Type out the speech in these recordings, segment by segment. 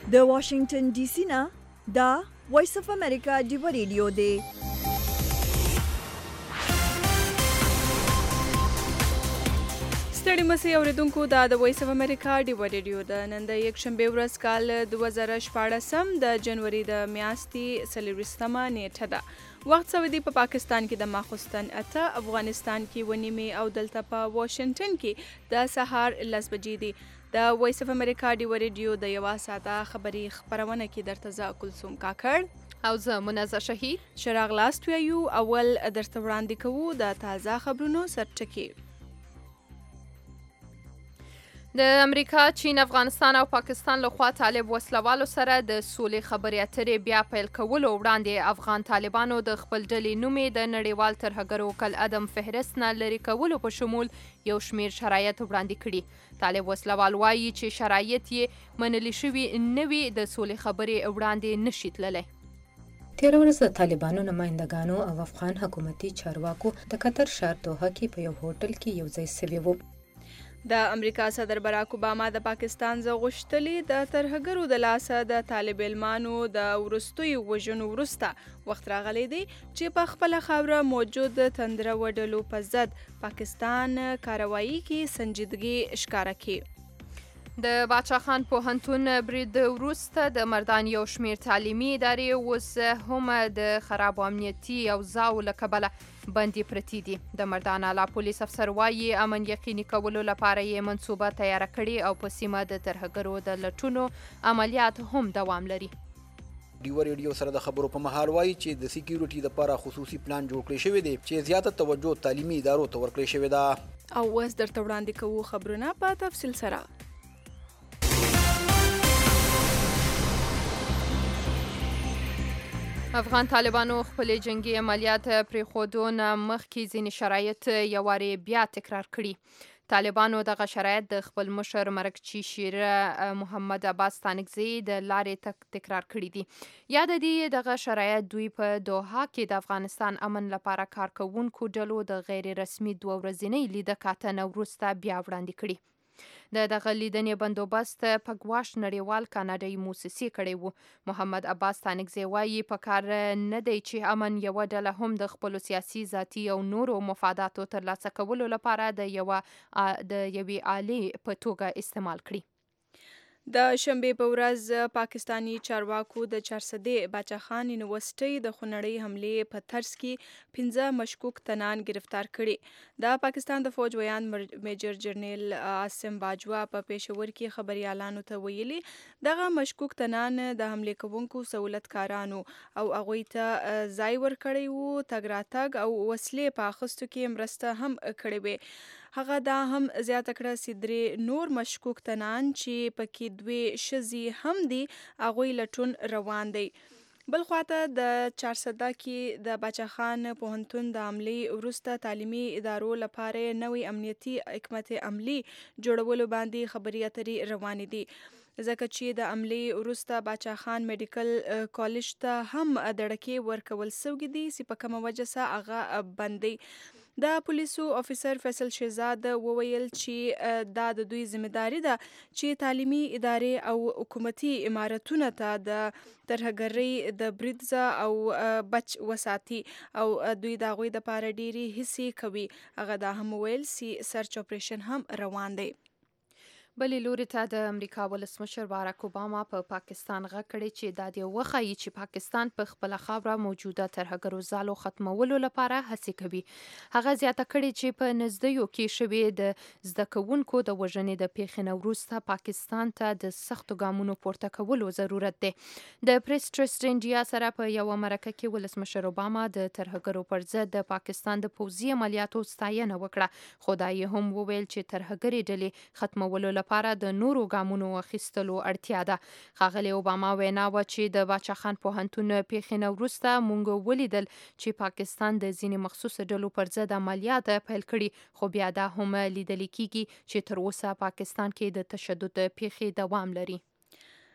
د واشنگټن ډي سي نه دا وایس اف امریکا ډیو ریډیو دی. ستړي مسئ اوریدونکو دا د وایس اف امریکا ډیو ریډیو ده. نن د یکشنبه ورځ کال 2014 د جنوري د میاشتې 24مه نیټه ده. وخت سعودي په پاکستان کې د ماخوستن 8، افغانستان کې 9 او دلته په واشنگټن کې د سهار 10 بجې دي. د وایس اف امریکا ډیو ریډیو د یوه ساعته خبري خبرونه کې درته زه کلثوم کاکړ او زه منزه شهید شراغ لاست ویو. اول درته وړاندې کوو د تازه خبرونو سرټکي. د امریکا، چین، افغانستان او پاکستان لخوا طالب وسلوالو سره د سولې خبرې اترې بیا پیل کولو وړاندې افغان طالبانو د خپل ډلې نومې د نړیوال ترهګرو کالعدم فهرست نه لرې کولو په شمول یو شمیر شرایط وړاندې کړي. طالب وسلوال وایي چې شرایط یې منلي شوي نه وي د سولې خبرې وړاندې نشي تللی. تېره ورځ د طالبانو نمایندګانو او افغان حکومتي چارواکو د قطر ښار دوحه کې په یو هوټل کې یو ځای سوي وو. د امریکا صدر براک اوباما د پاکستان غوښتلې د ترهګرو د لاسه د طالب علمانو د وروستیو وژنو وروسته وخت راغلی دی چې په خپله خاوره موجود تندره وډلو په ضد پاکستان کاروایی کې سنجیدګي ښکاره کړي. د باچا خان پوهنتون برید وروسته د مردان یو شمیر تعلیمي ادارې اوس هم د خرابو امنیتي اوضاعو له کبله بندي پرتې دي. د مردان اعلی پولیس افسر وایي امن یقیني کولو لپاره یې منصوبه تیاره کړې او په سیمه د ترهګرو د لټونو عملیات هم دوام لري. ډیو ریډیو سره د خبرو په مهال وایي چې د سکیورټي لپاره خصوصي پلان جوړ کړی شوی دی چې زیاته توجه تعلیمي ادارو ته ورکړی شوی ده. او اوس درته وړاندې کوو خبرونه په تفصیل سره. افغان طالبانو خپل جنگي عملیات پرېښودو نه مخکې ځینې شرایط یو وارې بیا تکرار کړي. طالبانو دغه شرایط د خپل مشر مرکچي شیره محمد عباس ستانکزي د لارې تکرار کړي دي. یاد دي دغه شرایط دوی په دوحه کې د افغانستان امن لپاره کار کوونکو ډلو د غیر رسمي 2 ورځنۍ لیده کاتنه وروسته بیا وړاندې کړي. د دغه لیدنې بندوبست په ګواښ نړیوال کاناډایي موسسې کړی وو. محمد عباس ستانکزي وایي په کار نه دی چې امن یوه ډله هم د خپلو سیاسي، ذاتي او نورو مفاداتو ترلاسه کولو لپاره د یوې آلې په توګه استعمال کړي. د شنبې په ورځ پاکستانی چارواکو د چارسدې باچا خان یونیورسيټي د خونړۍ حملې په ترڅ کې 15 مشکوک تنان گرفتار کړي. د پاکستان د فوج ویان میجر جنرال عاصم باجوا په پېښور کې خبريالانو ته ویلي دغه مشکوک تنان د حملې کوونکو سہولتکارانو او هغوی ته ځای ورکړی وو تګ راتګ او وسلې په اخیستو کې مرسته هم کړې وې. هغه دا هم زیاته کړه چې 3 نور مشکوک تنان چې پکې 2 ښځې هم دي هغوی لټون روان دی. بل خواته د چارسده کې د باچا خان پوهنتون د عملي وروسته تعلیمي ادارو لپاره نوې امنیتي حکمت عملی جوړولو باندې خبرې اترې روانې دي ځکه چې د عملي وروسته باچا خان میډیکل کالج ته هم دړکې ورکول سوي دي چې په کومه وجه سره هغه بندي. د پولیسو افیسر فیصل شهزاد وویل چې دا د دوی ذمہداري ده چې تعلیمي ادارې او حکومتي امارتونه ته د ترهګرۍ د برید او بچ وساتي او دوی د هغوی دپاره ډېرې هڅې کوي. هغه دا هم وویل چې سرچ اپریشن هم روان دی. بلې لوري ته د امریکا ولسمشر باراک اوباما په پاکستان غږ کړی چې دا دې وښایي چې پاکستان په خپله خاوره موجوده ترهګرو ځالو ختمولو لپاره هڅې کوي. هغه زیاته کړې چې په نږدېیو کې شوې د زده کوونکو د وژنې د پیښې نه وروسته پاکستان ته د سختو ګامونو پورته کولو ضرورت دی. د پریس ټرسټ انډیا سره په یوه مرکه کې ولسمشر اوباما د ترهګرو پر ضد د پاکستان د پوځي عملیاتو ستاینه وکړه، خو دا یې هم وویل چې ترهګرې ډلې ختمولو لپاره د نورو ګامونو اخیستلو اړتیا ده. ښاغلي اوباما وینا وه چې د باچا خان پوهنتون پیښې نه وروسته موږ ولیدل چې پاکستان د ځینې مخصوصو ډلو پر ضد عملیات پیل کړي، خو بیا دا هم لیدل کیږي چې تر اوسه پاکستان کې د تشدد پیښې دوام لري.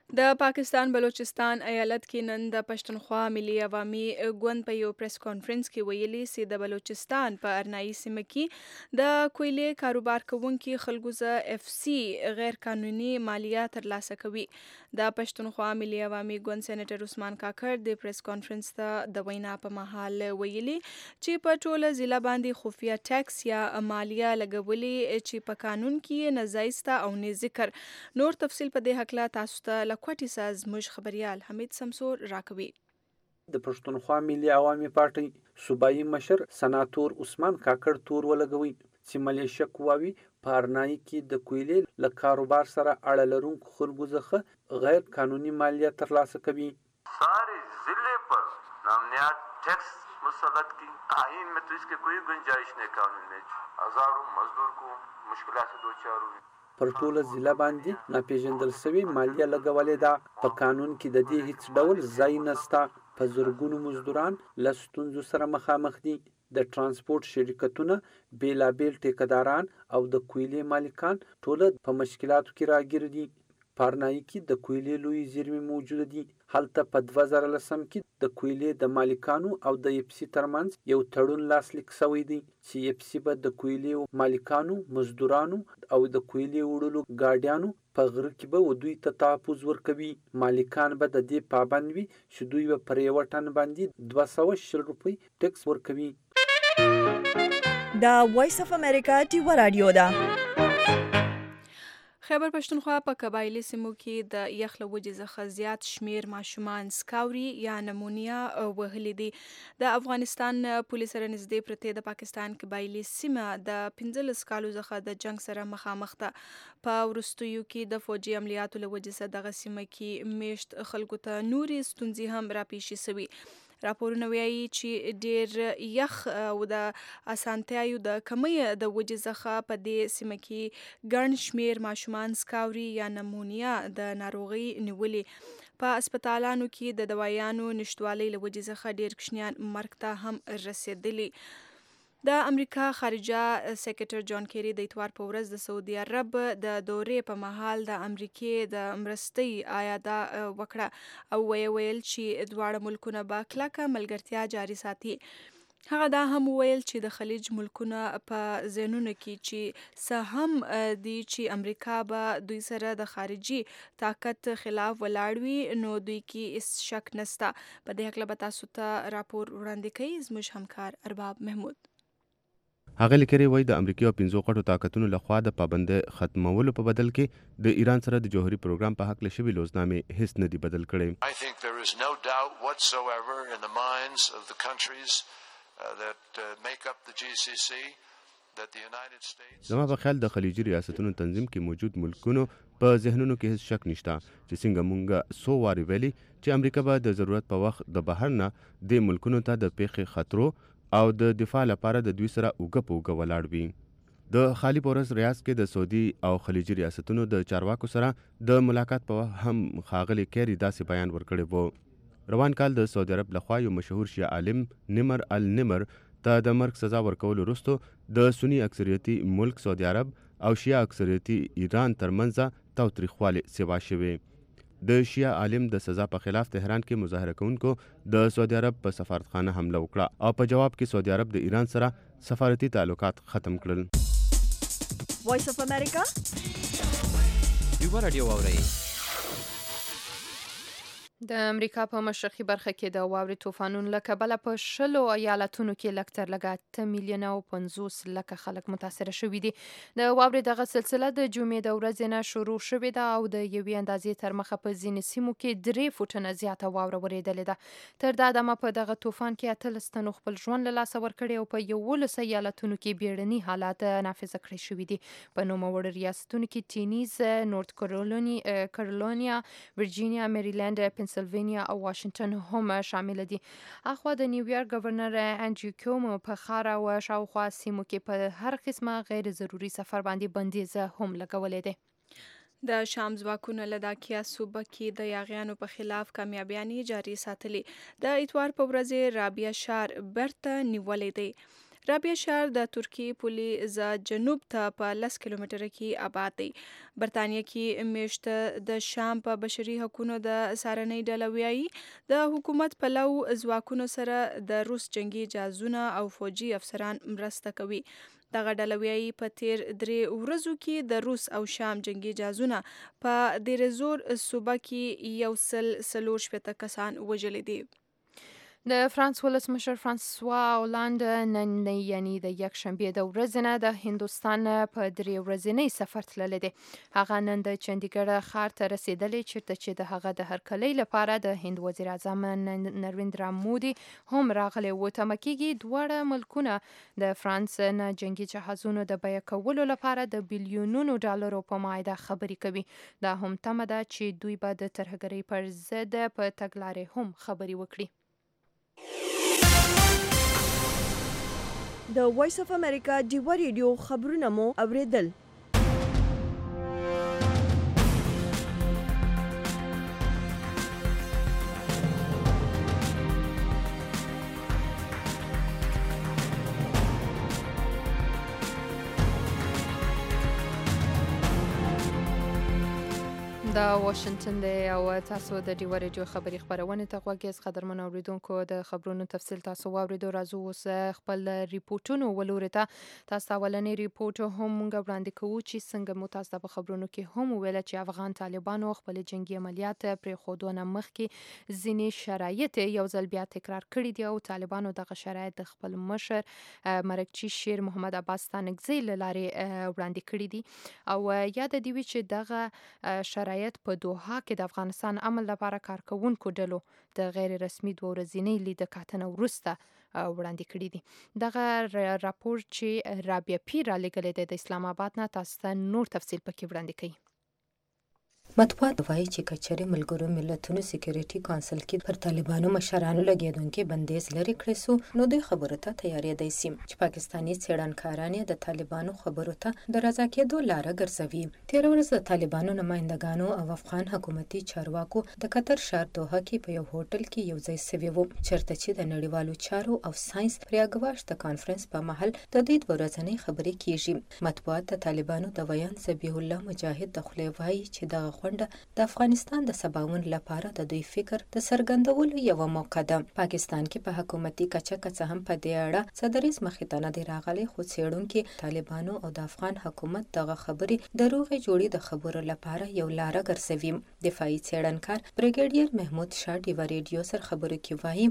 د پاکستان بلوچستان ایالت کې نن د پښتونخوا ملي عوامي ګوند په یو پریس کانفرنس کې ویلي چې د بلوچستان په ارنایي سیمه کې د کویلې کاروبار کوونکي خلکو ز اف سی غیر قانوني مالیه ترلاسه کوي. د پښتونخوا ملي عوامي ګوند سېنیټر عثمان کاکړ د پریس کانفرنس ته د وینا په مهال ویلي چې په ټوله ضلع باندې خفیه ټیکس یا مالیه لګولې چې په قانون کې نه ځایسته او نه ذکر. نور تفصیل په دې حق لا تاسو ته لکوټی ساز مج خبريال حمید سمسور راکوي. د پښتونخوا ملي عوامي پارټي صوبایي مشر سناتور عثمان کاکړ تور ولګوي چې ملیشه قواوي په ارنایي کې د کویلې له کاروبار سره اړه لرونکو خلکو څخه غیر قانوني مالیه ترلاسه کوي. سارے ضلع پر نامنیات ٹیکس مسلط کی آئین میں تو اس کے کوئی گنجائش نہیں قانون میں. ہزاروں مزدور کو مشکلات سے دوچار ہوئی. پر ټوله ضلع باندې ناپېژندل شوې مالیه لګولې ده. په قانون کې د دې هیڅ ډول ځای نشته. په زرګونو مزدوران له ستونزو سره مخامخ دي. د ترانسپورت شرکتونه بیلابیل ټیکداران او د کویلې مالکان ټوله په مشکلاتو کې راګیر دي. په ارنایي کې د کویلې لوی زیرمې موجوده دي. هلته په 2010 کې د کویلې د مالکانو او د اف سی ترمنځ یو تړون لاسلیک شوی دی چې اف سی به د کویلې مالکانو، مزدورانو او د کویلې وړلو ګاډیانو په غره کې به دوی ته تحفظ ورکوي. مالکان به د دې پابند وي چې دوی به پر یو ټن باندې 240 روپۍ ټیکس ورکوي. دا وایس اف امریکا ټیوا رادیو ده. خیبر پښتونخوا په قبایلی سیمو کې د یخ له وجې څخه زیات شمیر ماشومان سکاوري یا نمونیا وهلي دي. د افغانستان پولیس سره نږدې پرتې د پاکستان قبایلی سیمه د 15 کالو څخه د جنگ سره مخامخ ده. په وروستیو کې د فوجي عملیاتو له وجې څخه دغه سیمه کې میشت خلکو ته نورې ستونزې هم راپېښې شوي. راپورونه وایي چې ډېر یخ او د اسانتیاو د کمی د وجې څخه په دې سیمه کې ګڼ شمیر ماشومان سکاوري یا نمونیا د ناروغي نیولې. په هسپتالانو کې د دوايانو نشټوالۍ له وجې څخه ډېر کوچنیان مرګ ته هم رسېدلي. د امریکا خارجه سکرټر جان کیری د اتوار په ورځ د سعودي عرب د دورې په مهال د امریکې د مرستۍ اعاده وکړه او ویل چې دواړه ملکونه به کلکه ملګرتیا جاري ساتي. هغه دا هم ویل چې د خلیج ملکونه په ذهنونو کې چې څه هم دي چې امریکا به دوی سره د خارجي طاقت خلاف ولاړ وي نو دوی کې هیڅ شک نشته. په دې حق به تاسو ته راپور وړاندې کوي زموږ همکار ارباب محمود. هغه لیکري وای د امریکا او 15 غټو طاقتونو لخوا د پابندۍ ختمولو په بدل کې د ایران سره د جوهري پروګرام په حق لشي لوزنامې هیڅ نه دی بدل کړي. I think there is no doubt whatsoever in the minds of the countries that make up the GCC that the United States. زما په خیال د خلیجي ریاستونو تنظیم کې موجود ملکونو په ذهنونو کې هیڅ شک نشته چې څنګه مونږه سو واری ویلي چې امریکا به د ضرورت په وخت د بهر نه د ملکونو ته د پیښې خطرو او د دفاع لپاره د دوی سره اوګه په اوګه ولاړ وي. د خالی پورس ریاض کې د سعودي او خلیجي ریاستونو د چارواکو سره د ملاقات په وخت هم خاغلی کیری داسې بیان ورکړی وو. روان کال د سعودي عرب لخوا یو مشهور شیعه عالم نمر النمر ته د مرګ سزا ورکولو وروسته د سنی اکثریتي ملک سعودي عرب او شیعه اکثریتي ایران ترمنځ تاوتریخوالی سیوا شوی. د شیعه عالم د سزا په خلاف تهران کې مظاهره کوونکو د سعودي عرب په سفارتخانه حمله وکړه او په جواب کې سعودي عرب د ایران سره سفارتي تعلقات ختم کړل. وایس اف امریکا ټیوا رادیو اورئ. د امریکا په مشرقي برخه کې د واورې طوفانونو له کبله په 10 ایالتونو کې لږ تر لږه 8 میلیونه او 50 لکه خلک متاثره شوي دي. د واورې دغه سلسله د جمعې د ورځې نه شروع شوې ده او د یوې اندازې تر مخه په ځینې سیمو کې 3 فوټه نه زیاته واوره ورېدلې ده. تر دا دمه په دغه طوفان کې 18 تنو خپل ژوند له لاسه ورکړی او په 11 ایالتونو کې بیړني حالات نافذ کړی شوي دي. په نوموړو ریاستونو کې ټینیز، نورث کارولینیا، ورجینیا، میریلند، پنسلوانیا او واشنگټن هم شامل دي. اخوا د نیویارک گورنر انډریو کومو په خار او شاوخوا سیمو کې په هر قسمه غیر ضروري سفر باندې بندیز هم لګولې ده. د شام ځواکونو له داکیا صوبه کې د یاغیانو په خلاف کامیابیانې جاري ساتلې. د اتوار په ورځ رابعه شار برته نیولې دی. رابعه ښار د ترکیې پولې ز جنوب ته په 10 کیلومتره کې آباد دی. برتانیه کې میشته د شام په بشري حقوقو د سارنۍ ډله وایي د حکومت په لو ځواکونو سره د روس جنگي جهازونه او فوجي افسران مرسته کوي. دغه ډله وایي په تیر 3 ورځو کې د روس او شام جنگي جهازونه په دیرزور صوبه کې 140 کسان وژلي دي. د فرانس ولسمشر فرانسوا هولند نن یعنی د یک شنبه د ورځې نه د هندوستان په 3 ورځنی سفر تللی دی. هغه نن د چندیګړ ښار ته رسیدلی چې د هغه د هرکلی لپاره د هند وزیر اعظم نریندرا مودي هم راغلی و. تمه کېږي دواړه ملکونه د فرانس نه جنگي جهازونو د بیه کولو لپاره د بیلیونونو ډالرو په معاهده خبرې کوي. دا هم تمه ده چې دوی به د ترهګرۍ پر ضد په تګلارې هم خبرې وکړي. د وایس اف امریکا ډیوا ریډیو خبرونه مو اوریدل. دا واشنگټن دی او تاسو د ډیوا ریډیو خبري خبرونه ته غوږی قدرمن اوریدونکو د خبرونو تفصیل تاسو واوریدو. راځو اوس خپل ریپورتونو ولوري ته. تاسو اولنې ریپورت هم موږ وړاندې کوو چې څنګه مو تاسو په خبرونو کې هم ویل چې افغان طالبانو خپل جنگي عملیات پر خودونه مخکې ځینې شرایط یو ځل بیا تکرار کړي دي او طالبانو دغه شرایط د خپل مشر مرکچی شیر محمد عباس ستانکزی لاره وړاندې کړي دي او یاد دی چې دغه شرایط په دوحه کې د افغانستان امن لپاره کارکونکو ډلو د غیر رسمي 2 ورځې لید کاتنه ورسته وړاندې کړي دي. دغه راپور چې رابعه پیر لګلې د اسلام آباد نه تاسو نور تفصیل پکې وړاندې کوي. مطبوعات وایي چې کچري ملګرو ملتونو سکیورټي کونسل کې پر طالبانو مشرانو لګیدونکو بندیز لري کړی سو نو دوی خبرو ته تیاری دی چې پاکستاني څېړنکاران د طالبانو خبرو ته د رضا کېدو لاره ګرځوي. تیر ورځ د طالبانو نمائندګانو او افغان حکومتي چارواکو د قطر ښار دوحه کې په یو هوټل کې یو ځای سوي وو چېرته چې د نړیوالو چارو او ساينس پریاګواش د کانفرنس په محل د دوی ورځنۍ خبرې کیږي. مطبوعات د طالبانو د ویان ذبیح الله مجاهد د خلې وایي چې د د افغانستان د سباوند لپاره د دوی فکر د څرګندولو یو موقع ده. پاکستان کې په حکومتي کچه هم په دې اړه صدریز مخې ته نه دی راغلی خو څېړونکي طالبانو او د افغان حکومت دغه خبرې د روغې جوړې د خبرو لپاره یو لاره ګرځوي. دفاعي څېړنکار بریګیډیر محمود شاه ډیوا ریډیو سره خبرو کې وایي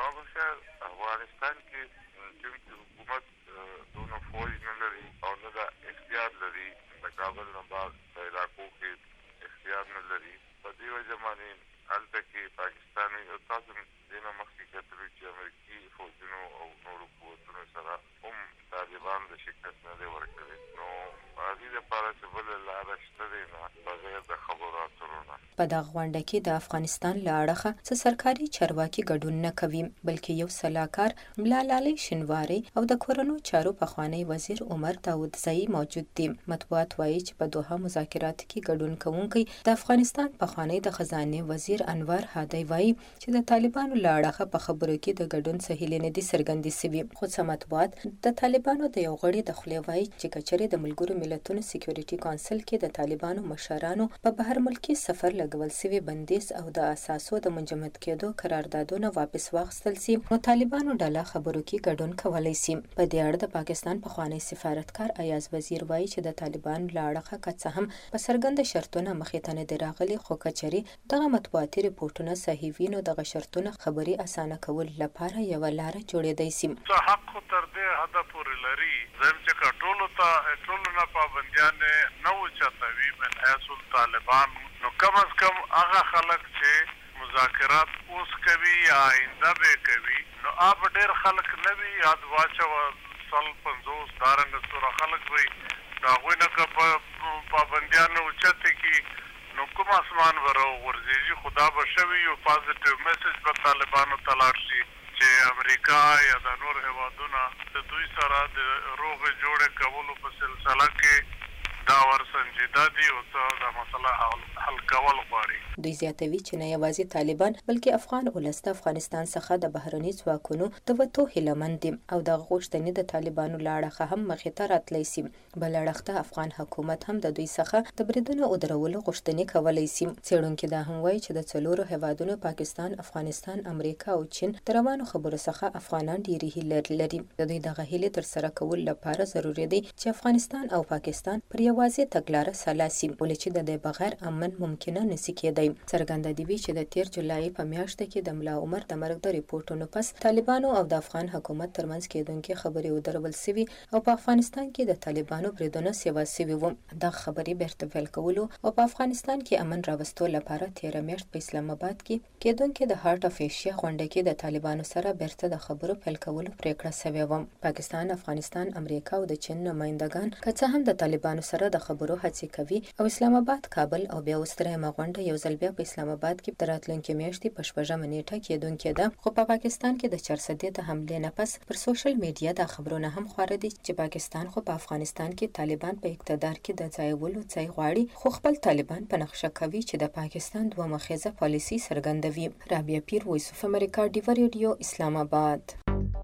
افغانستان کې چې حکومت دونه فوج نه لري او نه د اختیار لري د کابل نه بعد په علاقو کې اختیار نه لري. په دې وجه باندې هلته کې پاکستاني او تاسو دینه مخکې کتلو چې امریکایي فوجونو او نورو قوتونو سره هم طالبان د شکست نه دی ورکړی. نو هغې لپاره چې بله لاره شته دی نه بغیر د خبرو اترو نه. په دغه غونډه کې د افغانستان له اړخه څه سرکاري چارواکي ګډون نه کوي بلکې یو سلاکار ملا لالي شینواري او د کورونو چارو پخوانی وزیر عمر داودزئی موجود دي. مطبوعات وایي چې په دوحه مذاکراتو کې ګډون کوونکي د افغانستان پخوانی د خزانه وزیر انور هادي وایي چې د طالبانو له اړخه په خبرو کې د ګډون سهیل نه دي څرګندې سوي. خو څه مطبوعات د طالبانو د یو غړي د خلې وایي چې کچري د ملګرو ملتونو سکیورټي کونسل کې د طالبانو مشرانو په بهر ملکی سفر لګول سوي بندیز او د اساسو د منجمد کېدو قراردادونه واپس واخیستل سي نو طالبانو ډله خبرو کې ګډون کولای سي. په دې اړه د پاکستان پخوانی سفارتکار ایاز وزیر وایي چې د طالبانو له اړخه که هم په څرګنده شرطونه مخې ته نه دي راغلي خو کچري دغه مطبوعاتي ریپورتونه صحیح وي نو دغه شرطونه خبري اسانه کول لپاره یو لاره جوړېدای سي. حق تر دې هدف پورې لري زم چې ټولو نه پابندیان نه وچتوي من حیث طالبان نو کم از کم هغه خلک چې مذاکرات اوس کوي یا آینده به کوي نو اب ډېر خلک نه وي یاد واچو 50 دارنګ سره خلک وي نو هغوی نه که پابندیان اوچته کی نو کوم اسمان ورو ورزيږي خدا به شوي یو پازیټیو میسج په طالبانو ته لاړ شي چې امریکا یا د نور هیوادونه د دوی سره د روغې جوړې کولو په سلسله کې دا ورسنجیده دي او دا مسله حل کول غواړي. دوی زیاتوي چې نه یوازې طالبان بلکې افغان ولس د افغانستان څخه د بهرني ځواکونو د وتو هیله مند دي او د غوښتنې د طالبانو له اړخه هم مخې ته راتلی سي. بل اړخ ته افغان حکومت هم د دوی څخه د بریدونو او درولو غوښتنې کولی سي. څېړونکي دا هم وایي چې د څلورو هیوادونو پاکستان، افغانستان، امریکا او چین د روانو خبرو څخه افغانان ډېرې هیلې لري. د دوی دغه هیلې ترسره کولو لپاره ضروري دی چې افغانستان او پاکستان پر یوازې تګلاره سلا سي، ولې چې د دې بغیر امن ممکنه نشي کېدای. څرګنده دی چې د 13 جولای په میاشت کې د ملا عمر د مرګ د ریپورتونو پس طالبانو او د افغان حکومت ترمنځ کېدونکې خبرې ودرول سوي او په افغانستان کې د طالبانو بریدونه سیوا سوي وو. دا خبرې بیرته پیل کولو او په افغانستان کې امن راوستلو لپاره 13 میاشت په اسلام آباد کې کېدونکې د هارت اف ایشیا غونډه کې د طالبانو سره بیرته د خبرو پیل کولو پریکړه سوې وه. پاکستان، افغانستان، امریکا او د چین نمائندگان که څه هم د طالبانو سره د خبرو هڅې کوي او اسلام آباد، کابل او بیا وسترهمه غونډه یو ځل بیا په اسلام آباد کې د راتلونکي میاشتې په 6 نیټه کېدونکې ده، خو په پاکستان کې د چارسدې د حملې نه پس پر سوشل میډیا د خبرونه هم خواره دي چې پاکستان خو په افغانستان کې طالبان په اقتدار کې د ځایولو ځای غواړي، خو خپل طالبان په نقشه کوي چې د پاکستان دوه مخیزه پالیسي څرګندوي. رابعه پیر، وایس اف امریکا، ډیوا ریډیو، اسلام آباد.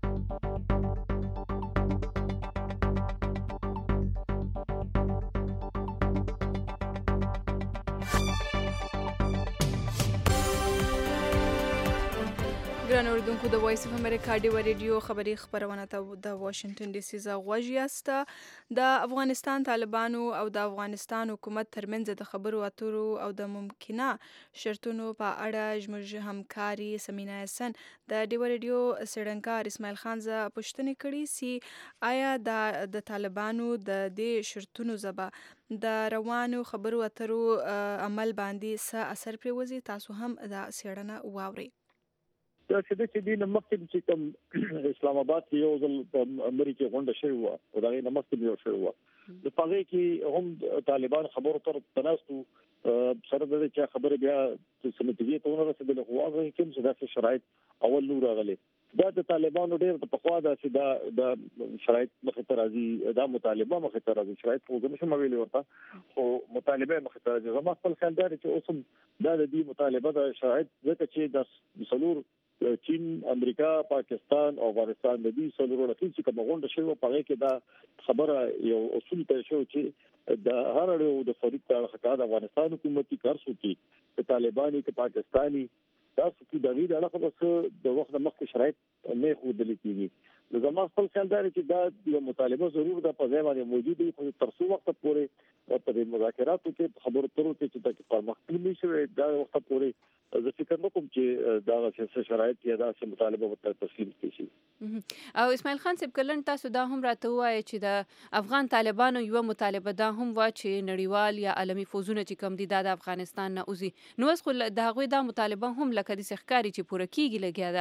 ګران اوریدونکو، د وایس اف امریکا ډیوا ریډیو خبري خبرونه ته د واشنگټن ډي سي څخه غوږ یاست. د افغانستان طالبانو او د افغانستان حکومت ترمنځ د خبرو اترو او د ممکنه شرطونو په اړه زموږ همکاري سمینا حسن د ډیوا ریډیو څېړنکار اسماعیل خان ز پوښتنه کړې سي آیا د طالبانو د دې شرطونو زبا د روانو خبرو اترو عمل باندې څه اثر پرېوځي. تاسو هم دا څېړنه واورئ. دا چې دې مخکې چې کوم اسلام آباد کې یو ځل په امریکا غونډه شوې وه او دا یې مخکې یو شوې وه، د هغې کې هم طالبان خبرو تر تناستو سره د چې خبرې بیا څه نتیجې ته ونه رسېدلې، خو هغه کوم چې داسې شرایط اول نور راغلي. دا د طالبانو ډېر د پخوا داسې دا شرایط مخې ته راځي، دا مطالبه مخې ته راځي، شرایط خو زه نشم ویلی ورته، خو مطالبه مخې ته راځي. زما خپل خیال دا دی چې اوس هم دا د دې مطالبه د شرایط ځکه چې د څلور چین، امریکا، پاکستان او افغانستان د دې څلورو رقیب چې کومه غونډه شوې په هغې کې دا خبره یو اصول ته شو چې د هر اړیو د فریق ته حقا د افغانستان حکومتي کارسو کې د طالباني کې پاکستاني تاسو کې د دې اړه خبره د وخت مخکې شرایط نه خودل کېږي. زما خپل خیال دا چې دا یو مطالبه ضرور ده په ځای باندې موجود وي، خو تر څو وخت پورې په مذاکراتو کې خبرو اترو کې چې د پرمختګ نشي دا وخت پورې زه فکر نکوم چې دا څه شرایط یا دا څه مطالبه ورته تفصیل کیږي. او اسماعیل خان صاحب کلن تاسو دا هم راته وایي چې د افغان طالبانو یو مطالبه دا هم وا چې نړیوال یا عالمي فوزونه چې کم دي د افغانستان نه اوزي، نو اوس خو د هغوی دا مطالبه هم لکه د ښکاری چې پوره کیږي لګیا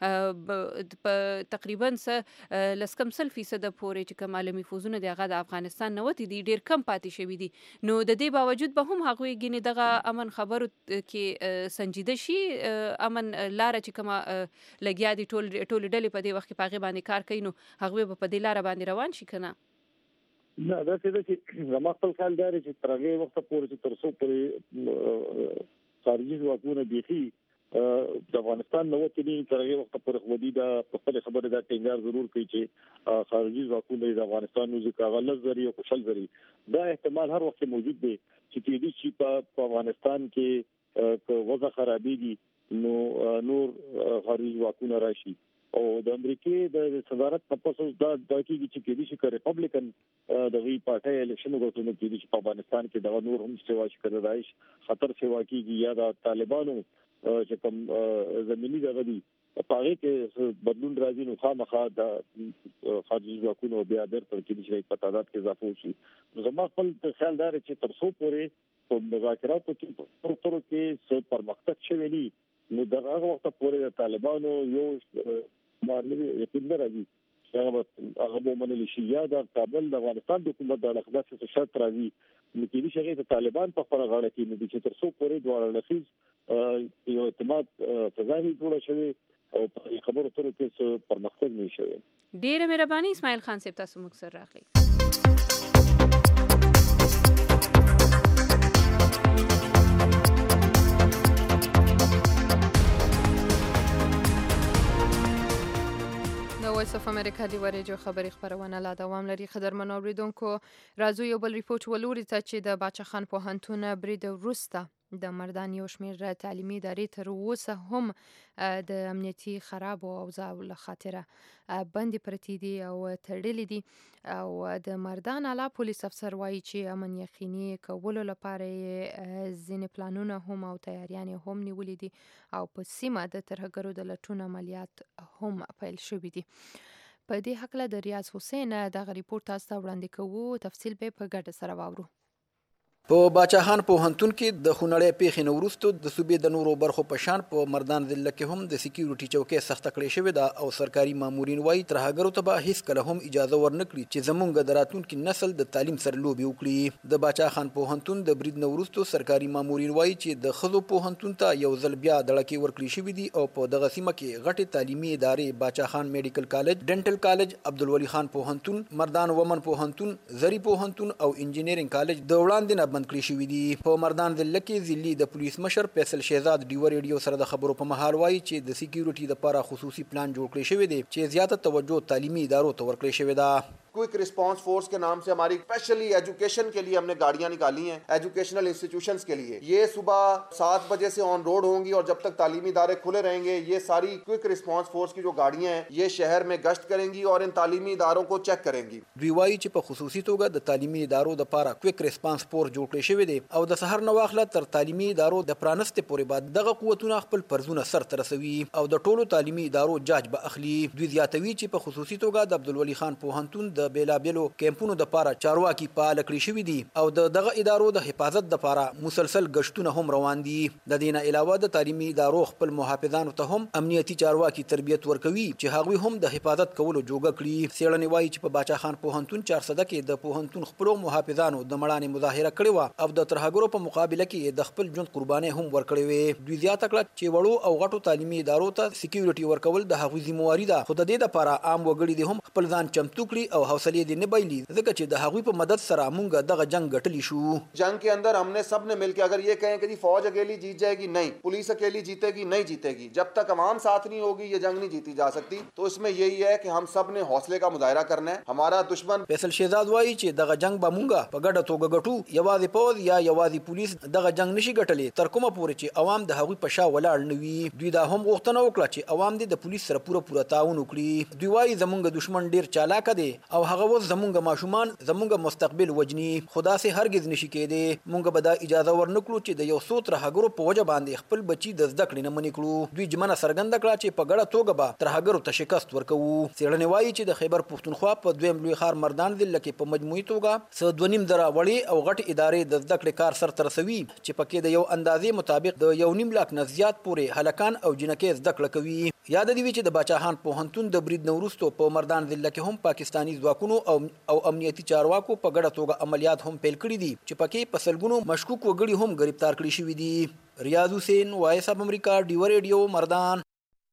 ده په تقریبا لسکم 100% پورې چې کم عالمي فوزونه د هغه د افغانستان نه وتی دي ډیر کم پاتې شوی دي. نو د دې باوجود به هم هغوی ګینه دغه امن خبرو کې سنجیده شي، امن لار چې کومه لګیا دي ټول ډلې په دې وخت کې پاغي باندې کار کوي، نو هغوی په دې لار باندې روان شي کنه. نه دا چې زما خپل خیال دی چې تر هغه وخت پورې چې تر څو پورې خارجي ځواکونه بيخي د افغانستان نو کې تر هغه وخت پورې خو دې د خپل خبره دا ټینګار ضرور کوي چې خارجي ځواکونه د افغانستان نو ځکه غلط ذریعہ او خوشل ذریعہ دا احتمال هر وخت موجود دی چې دې شي په افغانستان کې وضع خرابېږي نو نور خارجي ځواکونه راشي او د امریکای د صدارت په پاسو دا کېږي چې کېدی شي ریپبلیکن د وی پارټي الیکشن غوښتنه کېدی چې په افغانستان کې د نور هم سیوا شي راځي خطر سیوا کېږي یا د طالبانو چې کوم زمینی دغه دي په هغه کې بدلون راځي نو خامخا د خارجي ځواکونو بیا درته کېدی شي په تعداد کې اضافه وشي. زما خپل خیال دا چې تر څو پورې په مذاکراتو کې تر کې څه پرمختګ شوی نه نو دغه وخت پورې د طالبانو یو باندې یقین راځي چې هغه ومنل شي یا د کابل د افغانستان د حکومت د اخلاص څخه شرط راځي نو کې دي چې د طالبان په خبره غاړه کې نه دي چې تر څو پورې دوه لفظ یو اعتماد فضایي جوړ شوی او په خبرو اترو کې پرمختګ نه شوی. ډیره مهرباني اسماعیل خان صاحب تاسو موږ سره راغلی. امریکا دی ورېجو خبري خبرونه لا دوام لري. قدرمن اوریدونکو راځو یو بل ریپورت ولوري ته چې د باچخان پوهنتون برید وروسته د مردان یو شمېر تعلیمي ادارې تر اوسه هم د امنیتي خراب او اوضاع له خاطره بندي پرتې دي او تړلې دي. او د مردان اعلی پولیس افسر وایي چې امن یقیني کولو لپاره ځینې پلانونه هم او تیاریانې هم نیولې دي او په سیمه د ترهګرو د لټون عملیات هم پیل شوي دي. په دې هکله د ریاض حسین دغه ریپورت تاسو ته وړاندې کوو. تفصیل به په ګډه سره واورو. په باچاخان پوهنتون کې د خونړۍ پیښې نه وروسته د صوبې د نورو برخو په شان په مردان ضلع کې هم د سکیورټي چوکۍ سخته کړې شوې ده او سرکاري مامورین وایي ترهګرو ته به هیڅکله هم اجازه ورنکړي چې زموږ د راتلونکي نسل د تعلیم سره لوبې وکړي. د باچاخان پوهنتون د برید نه وروسته سرکاري مامورین وایي چې د ښځو پوهنتون ته یو ځل بیا دړکې ورکړې شوې دي او په دغه سیمه کې غټې تعلیمي ادارې باچاخان میډیکل کالج، ډینټل کالج، عبدالولي خان پوهنتون، مردان ومن پوهنتون، زری پوهنتون او انجینرینګ کالج د وړاندې نه بند کړي شوي دي. په مردان ضلع کې ضلعي د پولیس مشر فیصل شهزاد ډیو ریډیو سره د خبرو په مهال وایي چې د سکیورټي لپاره خصوصي پلان جوړ کړی شوی دی چې زیاته توجه تعلیمي ادارو ته ورکړی شوی ده. Quick response force के नाम से हमारी specially education के लिए हमने गाड़ियां निकाली हैं, एजुकेशनल इंस्टीट्यूशंस के लिए. ये सुबह 7 बजे से ऑन रोड होंगी और जब तक तालीमी इदारे खुले रहेंगे ये सारी क्विक रिस्पांस फोर्स की जो गाड़ियां हैं ये शहर में गश्त करेंगी और इन तालीमी इदारों को चेक करेंगी. دوی وایي چې په خصوصي توګه د تعلیمي ادارو لپاره کویک ریسپانس فورس جوړ کړی شوی دی او د سحر نه واخله تر تعلیمي ادارو د پرانستې پورې بعد دغه قوتونه خپل فرضونه سرته رسوي او د ټولو تعلیمي ادارو جاج به اخلي. دوی زیاتوي چې په خصوصي توګه د عبدالولي خان پوهنتون د بیلابیلو کیمپونو د پاره چارواکي فعال کړی شوی دي او دغه ادارو د حفاظت د پاره مسلسل گشتونه هم روان دي. د دې نه علاوه د تعلیمي ادارو خپل محافظانو ته هم امنیتي چارواکي تربیت ورکوي چې هغوی هم د حفاظت کولو جوګه کړي. څېړنې وایي چې په باچاخان پوهنتون 400 کې د پوهنتون خپل محافظانو د مړانې مظاهره کړې و او د ترهګرو په مقابله کې د خپل ژوند قرباني هم ورکړې وې. دوی زیاته کړه چې وړو او غټو تعلیمي ادارو ته سکیورټي ورکول د هغوی ذمہواري ده خو د دې لپاره عام وګړي دې هم خپل ځان چمتو کړي او حوصله دې نه بایلي ځکه چې د هغوی په مدد سره مونږ دغه جنگ ګټلی شو. जंग के अंदर हमने सब ने मिलकर अगर ये कहें कि जी फौज अकेली जीत जाएगी, नहीं, पुलिस अकेली जीतेगी, नहीं जीतेगी. जब तक अवाम साथ नहीं होगी ये जंग नहीं जीती जा सकती. तो इसमें यही है कि हम सब ने हौसले का मुजाहरा करना है. हमारा दुश्मन فیصل شهزاد وایي چې دغه جنگ به مونږ په ګډه توګه ګټو. یوازې پوز یا یوازې پولیس دغه جنگ نشي ګټلی تر کومه پورې چې عوام د هغوی په شا ولاړ نه وي. دوی دا هم غوښتنه وکړه چې عوام دې د پولیس سره پوره تعاون وکړي. دوی وایي زمونږ دشمن ډیر چالاک دی او هغه اوس زمونږ ماشومان زمونږ مستقبل وجني. خدا سي هرگز نشي کېدی. مونږ به دا اجازه ورنکړو چې د یو څو ترهګرو په وجه باندې خپل بچي د زده کړې نه منې کړو. دوی ژمنه څرګنده کړه چې په ګډه توګه به ترهګرو ته شکست ورکوو. څېړنې وایي چې د خیبر پښتونخوا په دویم لوی ښار مردان ضلع کې په مجموعي توګه 2.5 وړې او غټې ادارې د زده کړې کار سرته رسوي چې پکې د یو اندازې مطابق د 1.5 لاک نه زیات پورې هلکان او جنکۍ زده کړه کوي. یاد دی چې د باچاخان پوهنتون د برید نه وروسته په مردان ضلع کې هم پاکستاني ځواکونو او امنیتي چارواکو په ګډه توګه عملیات هم پیل کړي دي چې پکې په سلګونو مشکوک وګړي هم گرفتار کړي شوي دي. ریاض حسین، وایس اف امریکا، ډیو ریډیو، مردان.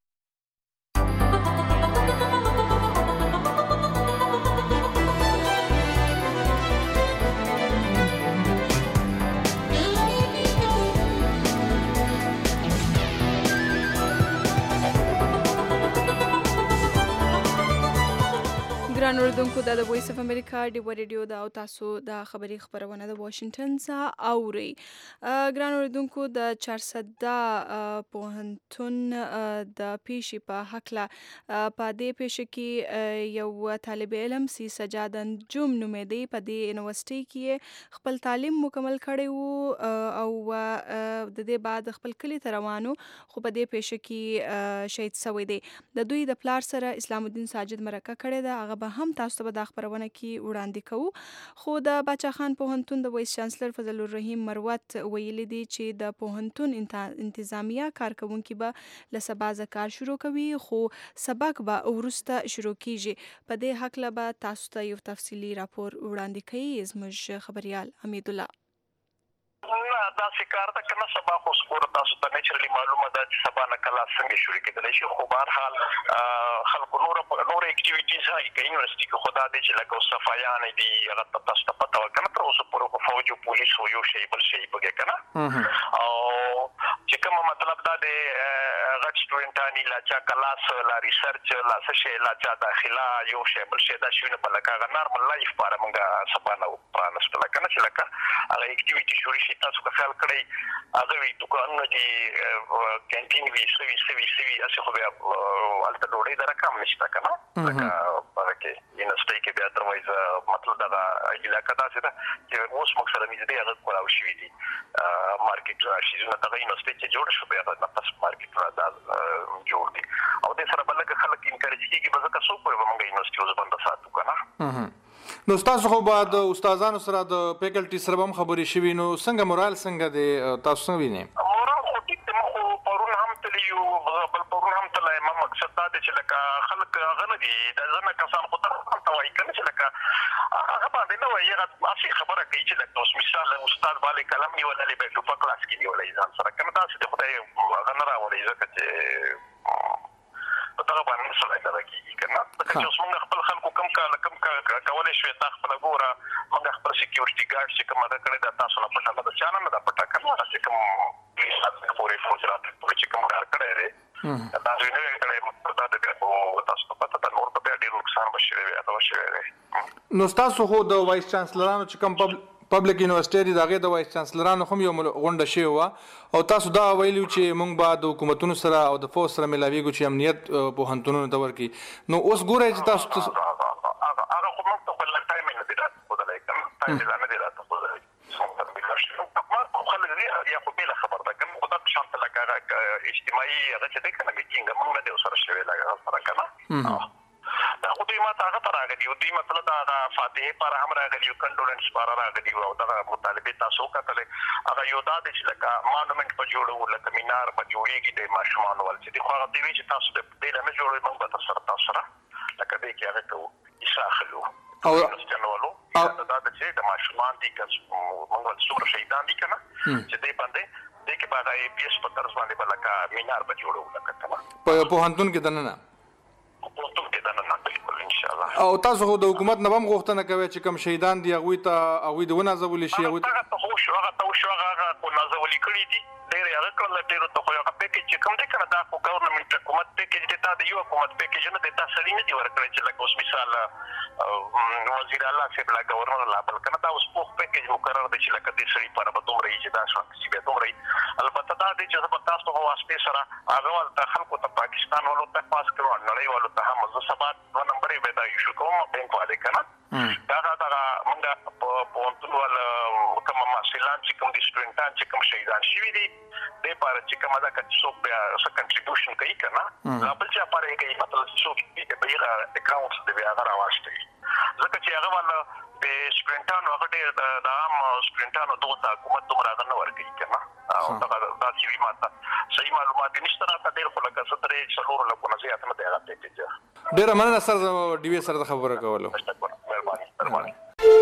ګران اوریدونکو دا د وایس اف امریکا ډیو ریډیو دا او تاسو د خبري خبرونه د واشنگټن څخه اوري. ګران اوریدونکو د 400 پوهنتون د پیښې په حقله په دې پیښه کې یو طالب علم سی سجاد انجم نومېدی په دې یونیورسيټي کې خپل تعلیم مکمل کړی وو او د دې بعد خپل کلی ته روانو خو په دې پیښه کې شهید شوی دی. د دوی د پلار سره اسلام الدین ساجد مرکه کړې ده. هغه هم تاسو ته د خبرونه کې وړاندې کوو. خو د باچاخان پوهنتون د وایس چانسلر فضل الرحیم مروت ویلي دي چې د پوهنتون انتظامیه کارکونکي به له سبا کار شروع کوي خو سبق به وروسته شروع کیږي. په دې حق به تاسو ته یو تفصیلی راپور وړاندې کوي زموږ خبريال حمید الله. دا کار د کنه سبا خو سپور تاسو ته نچرلی معلومه ده چې سبا نه کلا څنګه شروع کېدلی شي خو بهر حال خلکو نور اکټیویټیز هاي کې یونیورسيټي کې خدا دې چې لکه صفایان دي هغه تاسو ته پته وکنه تر اوسه پورې فوج او پولیس او یو شی بل شی بګه کنه او چې چې کوم مطلب دا د غټ سټوډنټانی لا چا کلاس لا ریسرچ لا څه لا چا داخله یو شی بل شی دا شونه په لکه نارمل لایف لپاره موږ سبانه پرانستل کنه چې لکه هغه اکټیویټي شوري شي تاسو که خیال کړئ هغه وی دکانونه دي کینټین وی سوي اسه خو بیا الته ډوډۍ در کم نشته کنه لکه پرکه یونیورسيټي کې بیا ترویز مطلب دا علاقه دا څه ده چې اوس موږ سره نږدې هغه کولاو شي دي مارکیټ راشي نو دا یونیورسيټي چې جوړ شو بیا د تاسو مارکیټ را دا جوړ دي او د سره بل خلک انکریج کیږي به ځکه څو په موږ یونیورسيټي اوس بند ساتو کنه نو تاسو خو بعد استادانو سره د فیکلټي سره هم خبرې شوي نو څنګه مورال څنګه دی تاسو څنګه وینئ مورال خو ټیک ته مخ پرون هم تلیو بل پرون هم تلای ما مقصد دا دی چې لکه خلک هغه نه دي د ځنه کسان خو ته وایي کنه چې لکه هغه باندې نو یې اصلي خبره کوي چې لکه اوس مثال استاد باندې کلم نیولې به په کلاس کې نیولې ځان سره کنه دا چې خدای هغه نه راوړي ځکه چې دا باندې سره راځي کنه چې اوس موږ خپل خلکو کم کولای شو تاسو خپل ګوره موږ خپل سکیورټي ګارد چې کومه دا کړی دا تاسو نه پټه ده چانه نه دا پټه کنه چې کوم پورې فوجرات چې کوم کار کړی دی دا نه کړی دا د تاسو په تاسو نور په ډیر نقصان بشي یا دا وشي نو تاسو خو د وایس چانسلرانو چې کوم پبلک یونیورسيټي دغه د وایس چانسلرانو هم یو غونډه شوی و او تاسو دا ویلو چې موږ به د حکومتونو سره او د فوج سره ملاویږو چې امنیت پوهنتونونو ته ورکړي نو اوس ګورئ چې تاسو هغه خو موږ ته بل ټایم نه دی راځي خو دا لکه ټایم نه دی راځي خو دا څنګه به راځي ما خلک دې یا خو بل خبر ده کوم خدای په شان لکه اجتماعي هغه چې د کنه میټینګ موږ نه دی سره شوی لکه سره کنه دا خو دوی ما ته هغه راغلی او دوی مطلب دا فاتحه پر هم راغلی او کنډولنس پر راغلی او دا مطالبه تاسو کتلې هغه یو دا د چې لکه مانومنت په جوړو لکه مینار په جوړیږي د ماشومان ول چې خو هغه دوی چې تاسو د نه جوړوي موږ به تاسو سره لکه دې کې هغه کوو اساخلو او استنولو دا چې د ماشومان دي چې موږ څومره شهیدان دي کنه چې دې باندې دې کې باندې پی اس په طرز باندې بلکه مینار په جوړو لکه کنه په هنتون کې دنه او تاسو خو د حکومت نه هم غوښتنه کوي چې کوم شهیدان دي هغه د ونازول شي هغه ته شو هغه کو نازول کړی دي ډېر هغه کله ډېر ته خو هغه پیکیج چې کوم دی کنه دا خو ګورنمنت حکومت پیکیج دی دا د یو حکومت پیکیج نه دی تاسو نه دی ورکړی چې لکه اوس مثال وزیر الله چې بل گورنر لا بل کنه دا اوس په پیکیج مقرر دی چې لکه د سړي پر به دومره چې دا شو چې به دومره البته دا دی چې په تاسو هو واسطه سره هغه ول خلکو ته پاکستان ولو ته پاس کړو نړۍ ولو ته هم زه سبا نو نمبر یې به دا یو کوم بینک والے کنه دا موږ په انټول ول کوم مسلمان چې کوم دي سټوډنټان چې کوم شهیدان شوي دي د پاره چې کومه دا څوک بیا څه کنټریبیوشن کوي کنه لا بل چې پاره کوي مطلب څوک دې په یغه اکاونټ دې بیا راوښتي ځکه چې هغه ول د سټوډنټانو هغه ډېر د عام سټوډنټانو دغه حکومت دومره غن ورکړي کنه او دا چې وی ماته صحیح معلومات نشته راته ډېر خو لکه سترې څلور لکه نه زیات نه دی راته کېږي ډېر مننه سر ډي وی سره خبره کولو مهرباني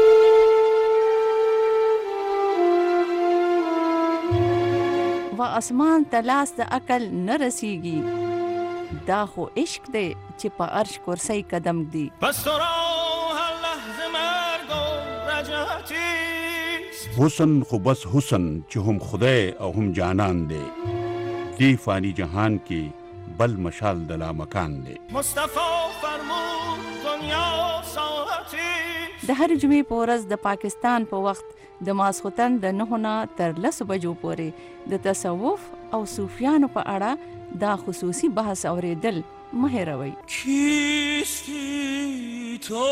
و اسمان ته لاس د عقل نه رسیږي دا خو عشق دی چې په عرش کرسی قدم دی پس تو را هر لحظه مرگ و رجعتی حسن خو بس حسن چې هم خدای او هم جانان دی دی فانی جهان کې بل مشال د لا مکان دی مصطفی فرمود دنیا ساعتی د هر جمعې په ورځ د پاکستان په وخت د ماسختن د 9 نه تر 10 بجو پورې د تصوف او صوفیانو په اړه دا خصوصي بحث اوریدل مه هېروئ. کیستی تو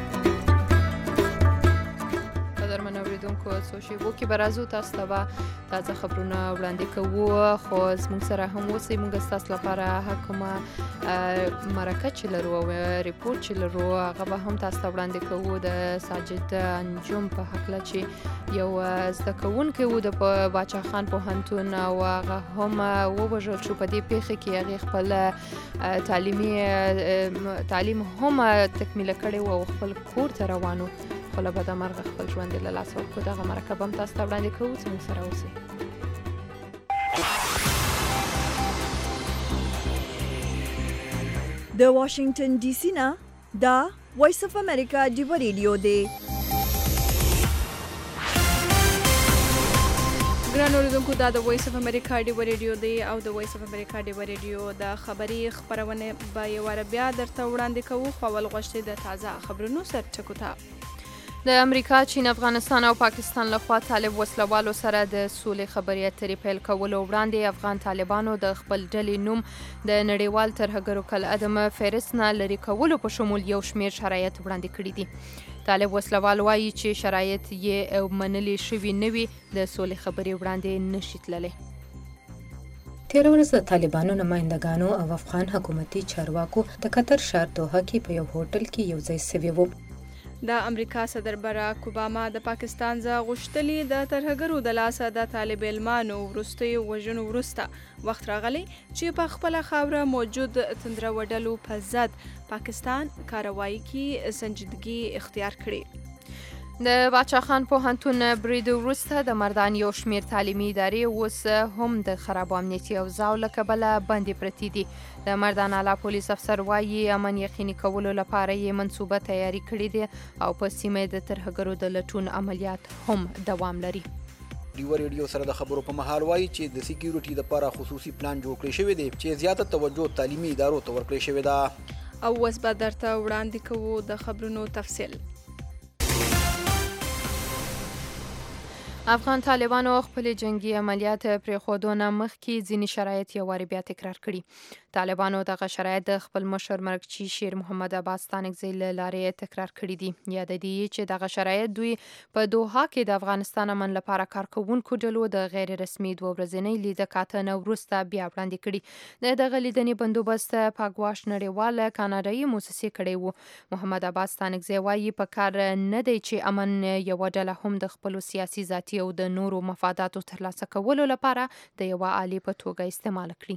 شیبو کې برازو تاسو ته تازه خبرونه وړاندې کوو خو زموږ سره هم اوسئ موږ ستاسو لپاره کومه مرکه چې لرو او ریپورټ چې لرو هغه به هم تاسو ته وړاندې کوو د ساجد انجم په هکله چې یو زده کوونکی و د باچا خان پوهنتون او هغه هم ووژل شو په دې پیښه کې هغې خپل تعلیم هم تکمیله کړی و او خپل کور ته روان و خو له بده مرغه خپل ژوند یې له لاسه ورکړو دغه مرکه به هم تاسو ته وړاندې کوو چې موږ سره اوسئ د واشنگټن ډي سي نه دا وایس اف امریکا ډیو ریډیو دی. ګران اوریدونکو دا د وایس اف امریکا ډیو ریډیو دی او د وایس اف امریکا ډیو ریډیو د خبري خبرونه به یو ور بیا درته وړاندې کوو خو ول غوښتي د تازه خبرونو سرچکو ته د امریکا، چین، افغانستان او پاکستان لخوا طالب وسلوالو سره د سولې خبرې اترې پیل کولو وړاندې افغان طالبانو د خپل ډلې نوم د نړیوال ترهګرو کالعدم فهرست نه لرې کولو په شمول یو شمېر شرایط وړاندې کړي دي. طالب وسلوال وایي چې شرایط یې منلي شوي نه وي د سولې خبرې وړاندې نشي تللی. تیره ورځ د طالبانو نمایندګانو او افغان حکومتي چارواکو د قطر ښار دوحه کې په یو هوټل کې یو ځای سوي وو. د امریکا صدر باراک اوباما د پاکستان ځا غوښتلي د ترهګرو د لاسه د طالب علمانو وروستیو وژنو وروسته وخت راغلی چې په خپله خاوره موجود تندره وډلو په ضد پاکستان کاروایی کې سنجیدګي اختیار کړي. د باچا خان پوهنتون برید وروسته د مردان یو شمېر تعلیمي ادارې اوس هم د خرابو امنیتي اوضاعو له کبله بندې پرتې دي. د مردان اعلی پولیس افسر وایي امن یقیني کولو لپاره یې منصوبه تیاري کړې ده او په سیمه د ترهګرو د لټون عملیات هم دوام لري. ډیو ریډیو سره د خبرو په مهال وایي چې د سکیورټي لپاره خصوصي پلان جوړ کړی شوی دی چې زیاته توجه تعلیمي ادارو ته ورکړی شوی ده. او اوس به درته وړاندې کوو د خبرونو تفصیل. افغان طالبانو خپل جنگي عملیات پرېښودو نه مخکې ځینې شرایط یو وارې بیا تکرار کړي. طالبانو دغه شرایط د خپل مشر مرکچي شیر محمد عباس ستانکزی له لارې تکرار کړي دي. یاد دي چې دغه شرایط دوی په دوحه کې د افغانستان امن لپاره کار کوونکو ډلو د غیر رسمي 2 ورځنۍ لیده کاتنه وروسته بیا وړاندې کړي. دغه لیدنې بندوبست پاګواش نړیواله کاناډایي موسسې کړی و. محمد عباس ستانکزی وایي په کار نه دی چې امن یو ډله هم د خپل سیاسي ذاتي او د نورو مفاداتو ترلاسه کولو لپاره د یو عالی په توګه استعمال کړي.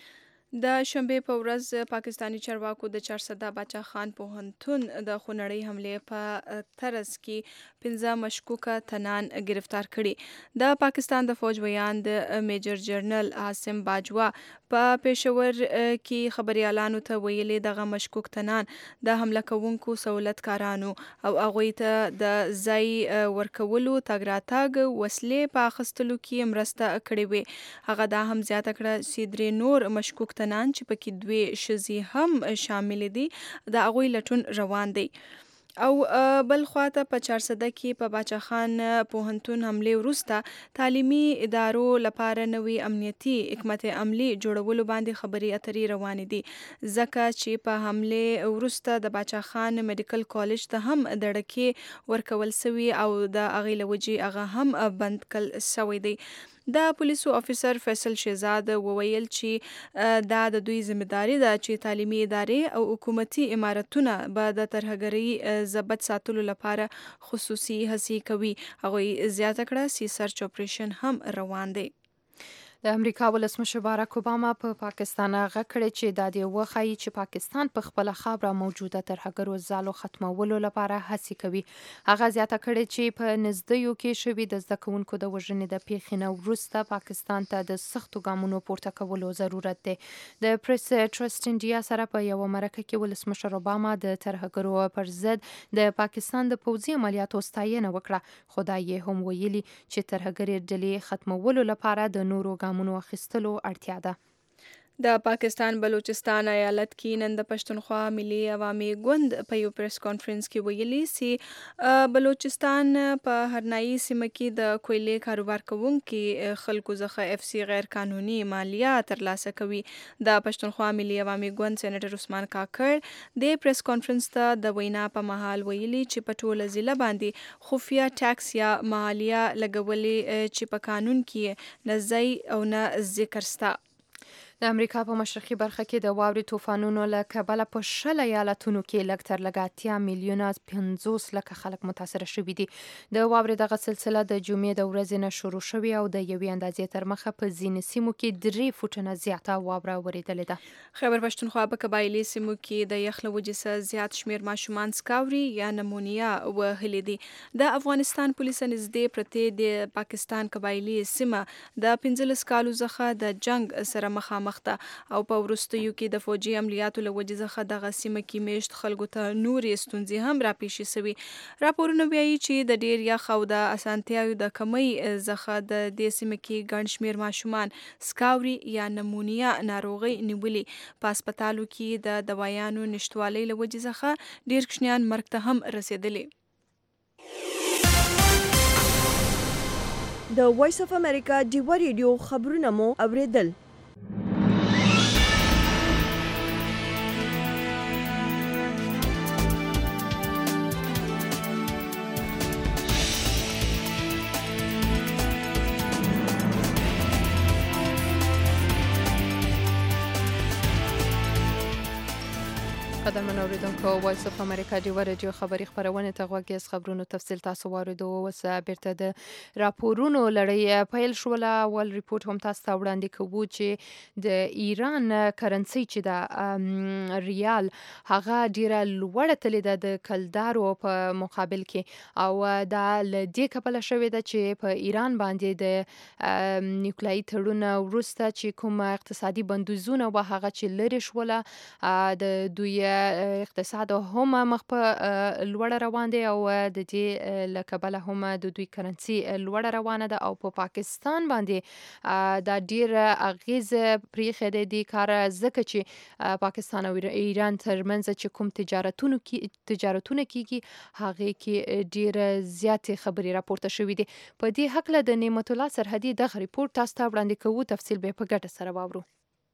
د شنبې په ورځ پاکستانی چارواکو د 400 باچا خان پوهنتون د خونړۍ حملې په ترڅ کې 15 مشکوکه تنان گرفتار کړي. د پاکستان د فوج ویان د میجر جنرال عاصم باجوا په پېښور کې خبريالانو ته ویلي دغه مشکوک تنان د حمله کوونکو سہولتکارانو او هغوی ته د ځای ورکولو تګ راتګ وسلې په اخیستلو کې مرسته کړې وي. هغه دا هم زیاته کړه چې 3 نور مشکوک تنان چې پکې 2 ښځې هم شامل دي د هغوی لټون روان دی. او بل خواته په 400 کې په باچا خان پوهنتون حمله وروسته تعلیمي ادارو لپاره نوې امنیتي حکمت عملی جوړولو باندې خبري اترې روانې دي ځکه چې په حمله وروسته د باچا خان میډیکل کالج ته هم دړکې ورکول سوي او د اغې لوجي هغه هم بند کړل سوی دی. د پولیسو افیسر فیصل شهزاد وویل چې دا د دوی ذمہداري ده چې تعلیمي ادارې او حکومتي امارتونه به د ترهګرۍ ضبط ساتلو لپاره خصوصي هڅې کوي. هغوی زیاته کړه چې سرچ اپریشن هم روان دی. د امریکا ولسمشر باراک اوباما په پاکستان غږ کړی چې دا دی وښایي چې پاکستان په خپله خاوره موجوده ترهګرو ځالو ختمولو لپاره هڅې کوي. هغه زیاته کړې چې په نږدېیو کې شوي د زده کوونکو د وژنې د پیښې نه وروسته پاکستان ته د سختو ګامونو پورته کولو ضرورت دی. د پریس ټرست انډیا سره په یوه مرکه کې ولسمشر اوباما د ترهګرو پر ضد د پاکستان د پوځي عملیاتو ستاینه وکړه، خو دا یې هم ویلي چې ترهګرې ډلې ختمولو لپاره د نورو ګامونو اخیستلو اړتیا ده. د پاکستان بلوچستان ایالت کې نن د پښتونخوا ملي عوامي ګوند په یو پریس کانفرنس کې ویلي چې بلوچستان په هرنایي سیمه کې د کویلې کاروبار کوونکو خلکو څخه اف سی غیر قانوني مالیه ترلاسه کوي. د پښتونخوا ملي عوامي ګوند سېنیټر عثمان کاکړ د پریس کانفرنس ته د وینا په مهال ویلي چې په ټوله ضلع باندې خفیه ټاکس یا مالیه لګولې چې په قانون کې نه ځای او نه ذکر ستا. د امریکا په مشرقي برخه کې د واورې طوفانونو له کبله په 60 ایالتونو کې لږ تر لږه 80 میلیونه 50 لکه خلک متاثره شوي دي. د واورې دغه سلسله د جمعې د ورځې نه شروع شوې او د یوې اندازې تر مخه په ځینې سیمو کې 3 فوټه نه زیاته واوره ورېدلې ده. خیبر پښتونخوا په قبایلي سیمو کې د یخ له وجې څخه زیات شمیر ماشومان سکاوري یا نمونیا وهلي دي. د افغانستان پولیس نږدې پرتې د پاکستان قبایلي سیمه د 15 کالو څخه د جنگ سره مخامخ او په وروستیو کې د فوجي عملیاتو له وجې څخه دغه سیمه کې میشت خلکو ته نورې ستونزې هم راپېښې شوي. راپورونه وایي چې د ډېر یخ او د اسانتیاوو د کمۍ څخه د دې سیمه کې ګڼ شمېر ماشومان سکاوري یا نمونیا ناروغۍ نیولي. په هسپتالو کې د دوایانو نشتوالۍ له وجې څخه ډېر کوچنیان مرګ ته هم رسېدلي. د وایس اف امریکا ډیوا ریډیو خبرونه مو اوریدل. قدرمن اوریدونکو وایس اف امریکا ډیوا ریډیو خبري خبرونه ته غوږی خبرونو تفصیل تاسو واردو وسه بیرته د راپورونو لړۍ پیل شوله. ول ریپورت هم تاسو ته وړاندې کوو چې د ایران کرنسي چې د ریال هغه ډیره لوړه تللی ده د کلدارو په مقابل کې او دا لدې کپله شوې ده چې په ایران باندې د نیوکلیايي تړون وروسته چې کوم اقتصادي بندیزونه و هغه چې لري شوله د دوی اقتصاد هم مخ په لوړه روان دی او د دې له کبله هم د دوی کرنسي لوړه روانه ده او په پاکستان باندې دا ډیر اغیز پرېښی دی د کار ځکه چې پاکستان او ایران ترمنځ چې کوم تجارتونه کیږي هغه کې ډیر زیاتې خبرې راپورته شوې دي. په دې هکله د نعمت الله سرحدي دغه ریپورت تاسو ته وړاندې کوو. تفصیل به په ګډه سره واورو.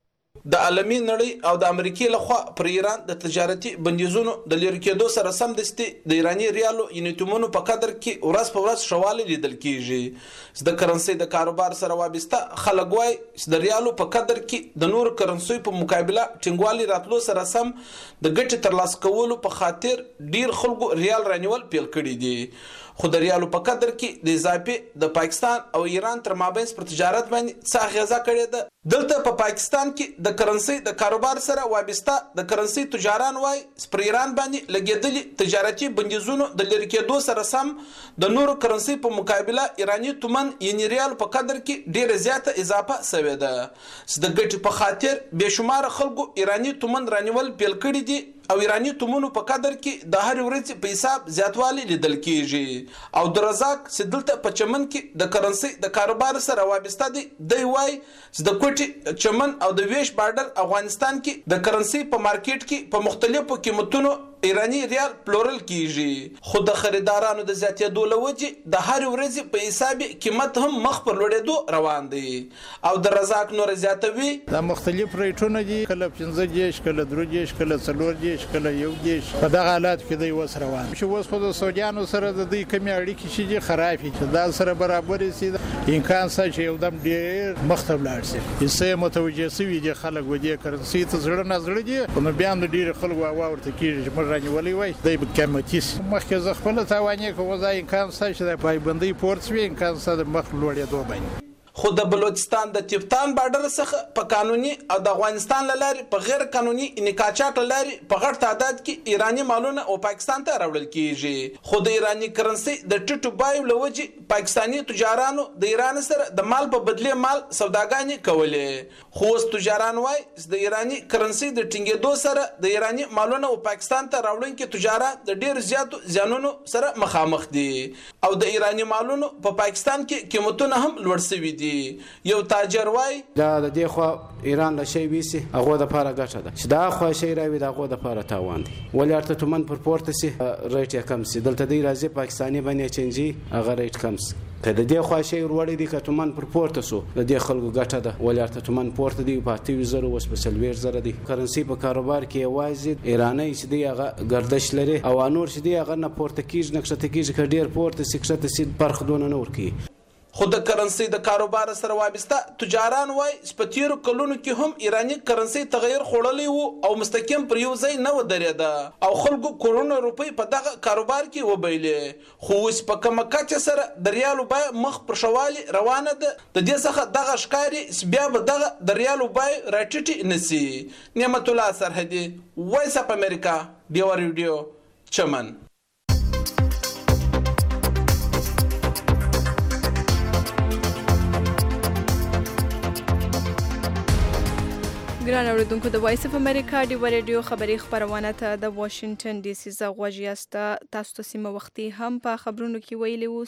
د عالمي نړۍ او د امریکای لخوا پر ایران د تجارتي بندیزونو د لرې کېدو سره سمدستي د ایراني ریالو یونیټونو په قدر کې ورځ په ورځ شواله لیدل کیږي. د کرنسي د کاروبار سره وابسته خلک وایي چې د ریالو په قدر کې د نور کرنسي په مقابله ټینګوالي راتلو سره سم د ګټې ترلاسه کولو په خاطر ډیر خلکو ریال رانیول پیل کړي دي. خو د ریالو په قدر کې د اضافي د پاکستان او ایران تر مابین پر تجارت باندې څه اغیزه کړې ده. دلته په پاکستان کې د کرنسي د کاروبار سره وابسته د کرنسي تجاران وای پر ایران باندې لګیدلي تجارتي بندیزونو د لرې کېدو سره سم د نورو کرنسي په مقابله ایرانی تومن یعنی ریال په قدر کې ډیره زیاته اضافه شوې ده. د ګټې په خاطر بشمار خلکو ایرانی تومن رانیول پیل کړي دي او ایرانی تومنو په قدر کې د هر ورځ په حساب زیاتوالی لیدل کیږي. او د رزاق سدلته په چمن کې د کرنسي د کاروبار سره وابسته دي. دی وای چې د کوټي چمن او د ویش بارډر افغانستان کې د کرنسي په مارکیټ کې په مختلفو قیمتونو ایرانی ریال پلورل کیږي. خو د خریدارانو د زیاتېدو له وجې د هر ورځ په حساب قیمت هم مخ پر لوړېدو روان دی. او د رزاق نور زیاتوي د مختلف ریټونه دي کله 15 کله 3 کله 4 کله 1 په دغه حالات کې دی وس روان شو. وس خو د سعودیانو سره د دې کمی اړیکې چې خرابې چې دا سره برابر سي امکان سره چې یو دم ډیر مختلف لاړ شي. یسه متوجه سوي دي خلک ودی کرنسي ته زړه نظر دي نو بیا د ډیر خلک واورته کیږي رانیولې وای د قیمتي مخکې ز خپل تاوانې کوزا امکان سره چې د پایبندۍ پورت وي امکان سره مخ لوړېدو باندې. خو د بلوچستان د تفتان بارډر څخه په قانوني او د افغانستان لاري په غیر قانوني انکاچات لاري په غټ تعداد کې ایرانی مالونه او پاکستان ته راوړل کیږي. خو د ایرانی کرنسي د ټټو بایو لوجي پاکستانی تجارانو د ایران سره د مال په بدله مال سوداګانې کولې. خو تجاران وای د ایرانی کرنسي د ټینګېدو سره د ایرانی مالونه او پاکستان ته راوړونکي تجارت د ډیر زیاتو زیانونو سره مخامخ دي او د ایرانی مالونو په پاکستان کې قیمتونه هم لوړ شوي دي. یو تاجر وای دا د دې خو ایران له شی ویسي هغه د پاره ګټه ده چې دا خو شی راوي دا هغه د پاره تاوان دي ولې ارته تومن پر پورته سي ریټ یې کم سي دلته دی راځي پاکستاني باندې چنجي هغه ریټ کم سي که د دې خو شی وروړي دي که تومن پر پورته سو د دې خلکو ګټه ده ولې ارته تومن پورته دی په 80,000 وس په 40,000 دی کرنسي په کاروبار کې وایي ایرانی چې دی هغه گردش لري او انور چې دی هغه نه پورته کیږي نقشه کیږي که ډیر پورته سي کښته سي فرق دونه نه ورکی. خو د کرنسي د کاروبار سره وابسته تجاران وای په تیرو کلونو کې هم ایرانی کرنسي تغیر خوړلی وو او مستقیم پر یو ځای نه ودرېده او خلکو کرونا روپۍ په دغه کاروبار کې وبایلې خو اوس په کومه کچه سره د ریالو بیه مخ پر شوالي روانه ده د دې څخه دغه ښکاري بیا به دغه د ریالو بیه راټیټې نسی. نعمت الله سرحدي وایس اپ امریکا ډیو ریډیو چمن. ګران اوریدونکو د وایس اف امریکا ډیو ریډیو خبری خبرونه ته د واشنگټن ډي سي څخه غوږیاست. تاسو ته سیمه وختي هم په خبرونو کې ویلي وو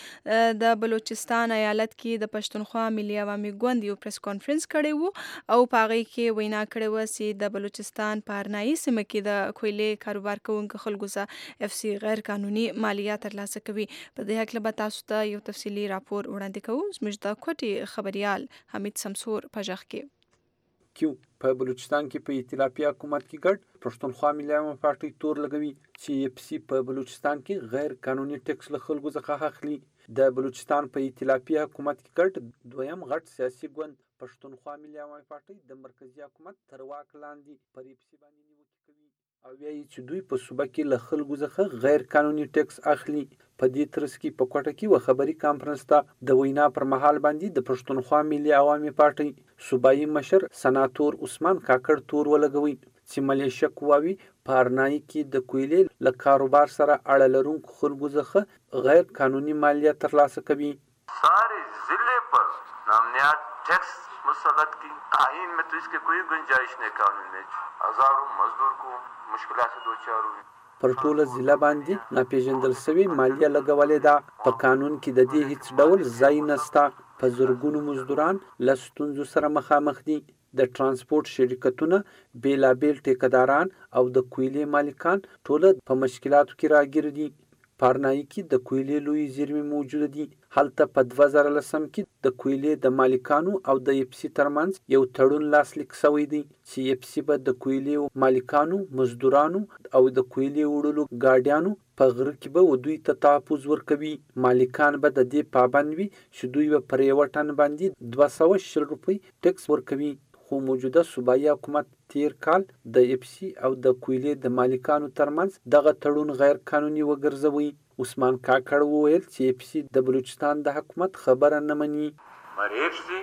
چې د بلوچستان ایالت کې د پښتونخوا ملي عوامي ګوند یو پریس کانفرنس کړی وو او په هغه کې وینا کړې و چې د بلوچستان په ارنایي سیمه کې د کویلې کاروبار کوونکو خلکو څخه اف سي غیر قانوني مالیات ترلاسه کوي. په دې حق له تاسو ته یو تفصیلی راپور وړاندې کوو. زموږ د کوټي خبريال حمید سمسور په ځخ کې کیو په بلوچستان کې په ائتلافي حکومت کې ګډ پښتونخوا ملي عوامي پارټي تور لګوي چې اف سي په بلوچستان کې غیر قانوني ټیکس له خلکو څخه اخلي. د بلوچستان په ائتلافي حکومت کې ګډ دویم غټ سیاسي ګوند پښتونخوا ملي عوامي پارټي د مرکزی حکومت تر واک لاندې پر اف سي باندې نیوکه کوي او وایي چې دوی په صوبه کې له خلکو څخه غیر قانوني ټیکس اخلي. په دې ترڅ کې په کوټه کې و خبري کانفرنس ته د وینا پر مهال باندې د پښتونخوا ملي عوامي پارټي صوبایي مشر سناتور عثمان کاکړ تور ولګوي چې ملیشه قواوي په ارنایي کې د کویلې له کاروبار سره اړه لرونکو خلکو څخه غیر قانوني مالیات ترلاسه کوي. سارے ضلع پر نامنیات ٹیکس مسلط کی آئین میں تو اس کے کوئی گنجائش نہیں قانون میں ہزاروں مزدور کو مشکلات سے دوچار ہوئی. پر ټوله ضلع باندې ناپېژندل شوی مالیه لګولې ده. په قانون کې د دې هیڅ ډول ځای نشته. په زرګونو مزدوران له ستونزو سره مخامخ دي. د ترانسپورت شرکتونه بیلابیل ټیکداران او د کویلې مالکان ټوله په مشکلاتو کې راګیر دي. په ارنایي کې د کویلې لوی زیرمې موجوده دي. هلته په 2010 کې د کویلې د مالکانو او د اف سي ترمنځ یو تړون لاسلیک شوی دی چې اف سي به د کویلې مالکانو مزدورانو او د کویلې وړلو ګاډیانو په غره کې به دوی ته تحفظ ورکوي. مالکان به د دې پابند وي چې دوی به پر یو ټن باندې 240 روپۍ ټیکس ورکوي. خو موجوده صوبایي حکومت تیر کال د اف سي او د کویلې د مالکانو ترمنځ دغه تړون غیر قانوني وګرځوي. عثمان کاکړ وویل چې اف سي د بلوچستان د حکومت خبره نه مني. اف سي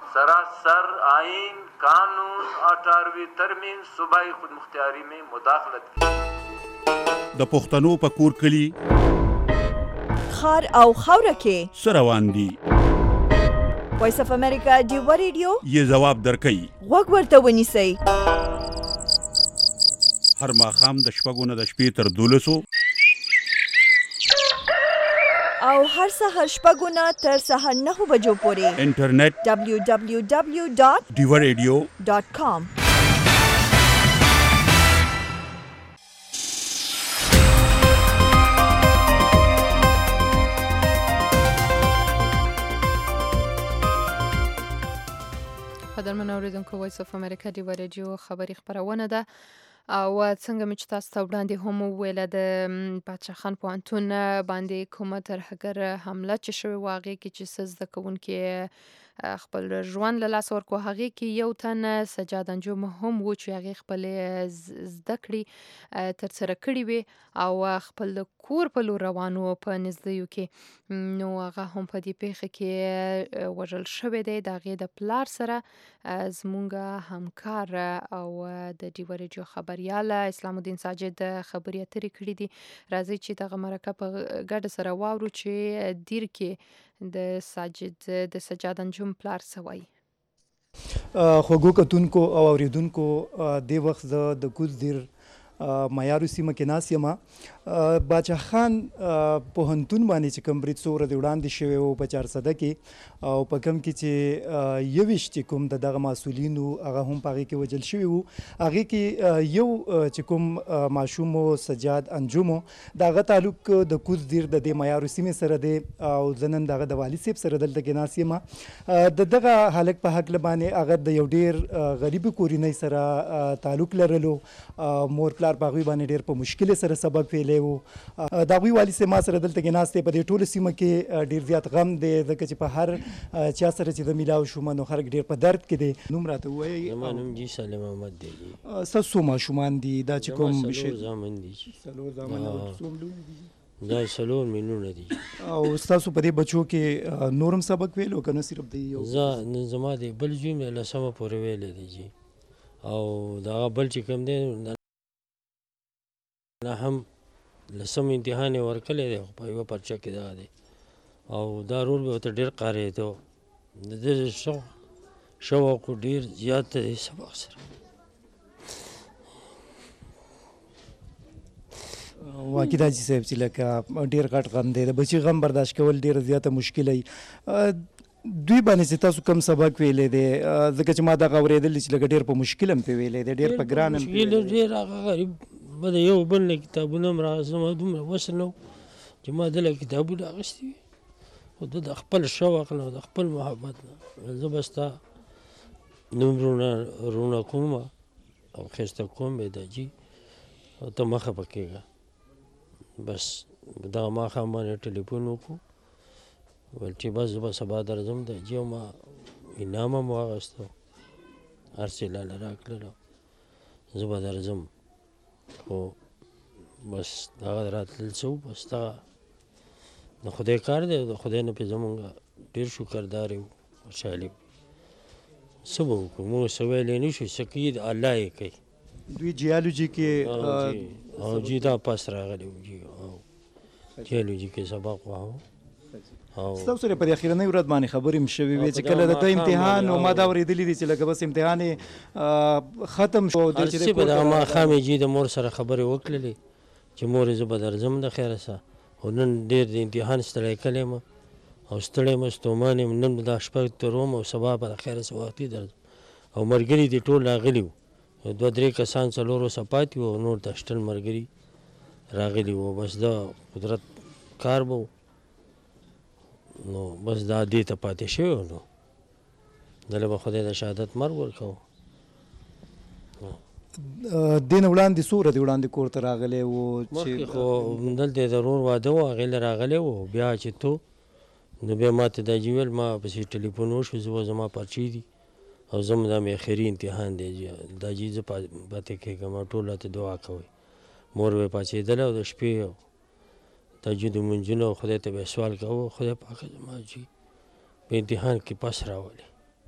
سراسر آئین قانون 18ویں ترمیم صوبائی خود مختاری میں مداخلت کی. د پښتنو په کور کلی خار او خوره کې سروان دي. وایس اف امریکا ډیو ریډیو یې جواب درکړي. وګ ورته ونیسئ. هر ماښام د شپږو نه د شپې تر 12 او هر سهار شپږو نه تر سهار 9 بجو پورې انټرنیټ www.diwaradio.com. قدرمن اوریدونکو وایس اف امریکا ډیو ریډیو خبری خبرونه ده او څنګه چې تاسو ته وړاندې هم ویل د بادشاه خان پوهنتون باندې کومه ترهګر حمله چې شوې واقع کې چې زده کوونکي خپل ژوند له لاسه ورکړو. هغې کې یو تن سجاد انجم هم و چې هغې خپلې زده کړې ترسره کړې وې او خپل کور په لور روان و په نږدېیو کې. نو هغه هم په دې پیښه کې وژل شوی دی. د هغې د پلار سره زموږ همکار او د ډیو ریډیو خبریال اسلام الدین ساجد خبرې اترې کړې دي. راځئ چې دغه مرکه په ګډه سره واورو چې دیر کې د سجاد انجم پلار څه وایي. خوږو کتونکو او اوریدونکو د وخت زه د کوز دیر معیارو سیمه کې ناست یم. باچا خان پوهنتون باندې چې کوم برید څو ورځې وړاندې شوی و په 400 کې او په کوم کې چې 21 چې کوم دغه مسؤلین هغه هم په هغې کې وژل شوي وو. هغې کې یو چې کوم ماشوم و سجاد انجوم د هغه تعلق د کوز دیر د دې معیارو سیمې سره دی او زه نن د هغه د والي صاحب سره دلته کې ناست یم. د دغه هلک په هکله باندې هغه د یو ډېر غریبې کورنۍ سره تعلق لرلو. مور پلار په هغوی باندې ډېر په مشکل سره سبق ویلی و. د هغوی والي صاحب ما سره دلته کې ناست دی. په دې ټولو سیمه کې ډېر زیات غم دی ځکه چې په هر چا سره چې زه میلاو شوم نو خلک ډېر په درد کې دی. نوم راته ووایئ. زما نوم جي سالم احمد دی. ستاسو څو ماشومان دي دا چې کوم څلور زامن دي. څلور زامن او څوم لوی دي؟ دا 4 مینونه دي. او ستاسو په دې بچو کې نورم سبق ویلو که نه صرف دی یو؟ زما دی بل زوی مې 10مه پورې ویلی دی جي او دغه بل چې کوم دی نه هم 10م امتحان یې ورکړی دی خو په یوه پرچه کې دغه دی او دا رول به ورته ډېر قارېده. د دې شوق ډېر زیات دی سبق سره. واقعي دا حاجي صاحب چې لکه ډېر غټ غم دی د بچي غم برداشت کول ډېره زیاته مشکله وي. دوی باندې چې تاسو کوم سبق ویلی دی ځکه چې ما دغه اورېدلي چې لکه ډېر په مشکل هم پې ویلی دی ډېر په ګران هم ډېر هغه غریب به د یو بل نه کتابونه هم زما دومره وس نه و چې ما دله کتابونه اخیستي وي خو د خپل شوق نه د خپل محبت نه زه به ستا نومرونه کوم او ښایسته کوم به دا جي او ته مه خفه کېږه. بس دغه ماښام باندې ټلیفون وکړو ویل چې بس زه به سبا درځم د جي او ما انعام هم واخیستو هر څه لاله راکړل زه به درځم خو بس دغه راتلل څه و بس دغه د خدای کار دی د خدای نه پې زمونږ ډېر شکردار یو خوشحالي څه به وکړو موږ څه ویلی نه شو څه کوي الله یې کوي. دوی جیالوجي کې او جي دا پاس راغلی و جي او جیالوجي کې سبق واهو. ستاسو سره په دې اخرنۍ ورځ باندې خبرې هم شوې وې چې کله د ته امتحان او ما دا اورېدلي دي چې لکه بس امتحان یې ختم شو هرڅه په دغه ماښام یې جي د مور سره خبرې وکړلې چې مورې زه به درځم د خیره سه او نن ډېر د امتحان ستړی کلی یم او ستړی یم ستومان یم نن به دا شپه تېروم او سبا به د خیره سه وختي درځم او ملګري دې ټول راغلي وو 2-3 کسان 4 اوسه پاتې وو نور د شټل ملګري راغلي وو. بس دا قدرت کار به نو بس دا دې ته پاتې شوی نو دله به خدای د شهادت مرګ ورکوو. دې نه وړاندې څو ورځې وړاندې کور ته راغلی و مخکې خو دلته د ورور واده و هغې له راغلی و بیا چې تو نو بیا ما ته دا جي ویل ما پسې ټلیفون وشو زه زما پرچې دي او زه دا مې اخري امتحان دی دا جي زه پاتې کېږم ټول راته دعا کوئ. مور به پاڅېدله او د شپې تهجد لمونځونه او خدای ته به یې سوال کوو خدای پاکه زما جي په امتحان کې پس راولي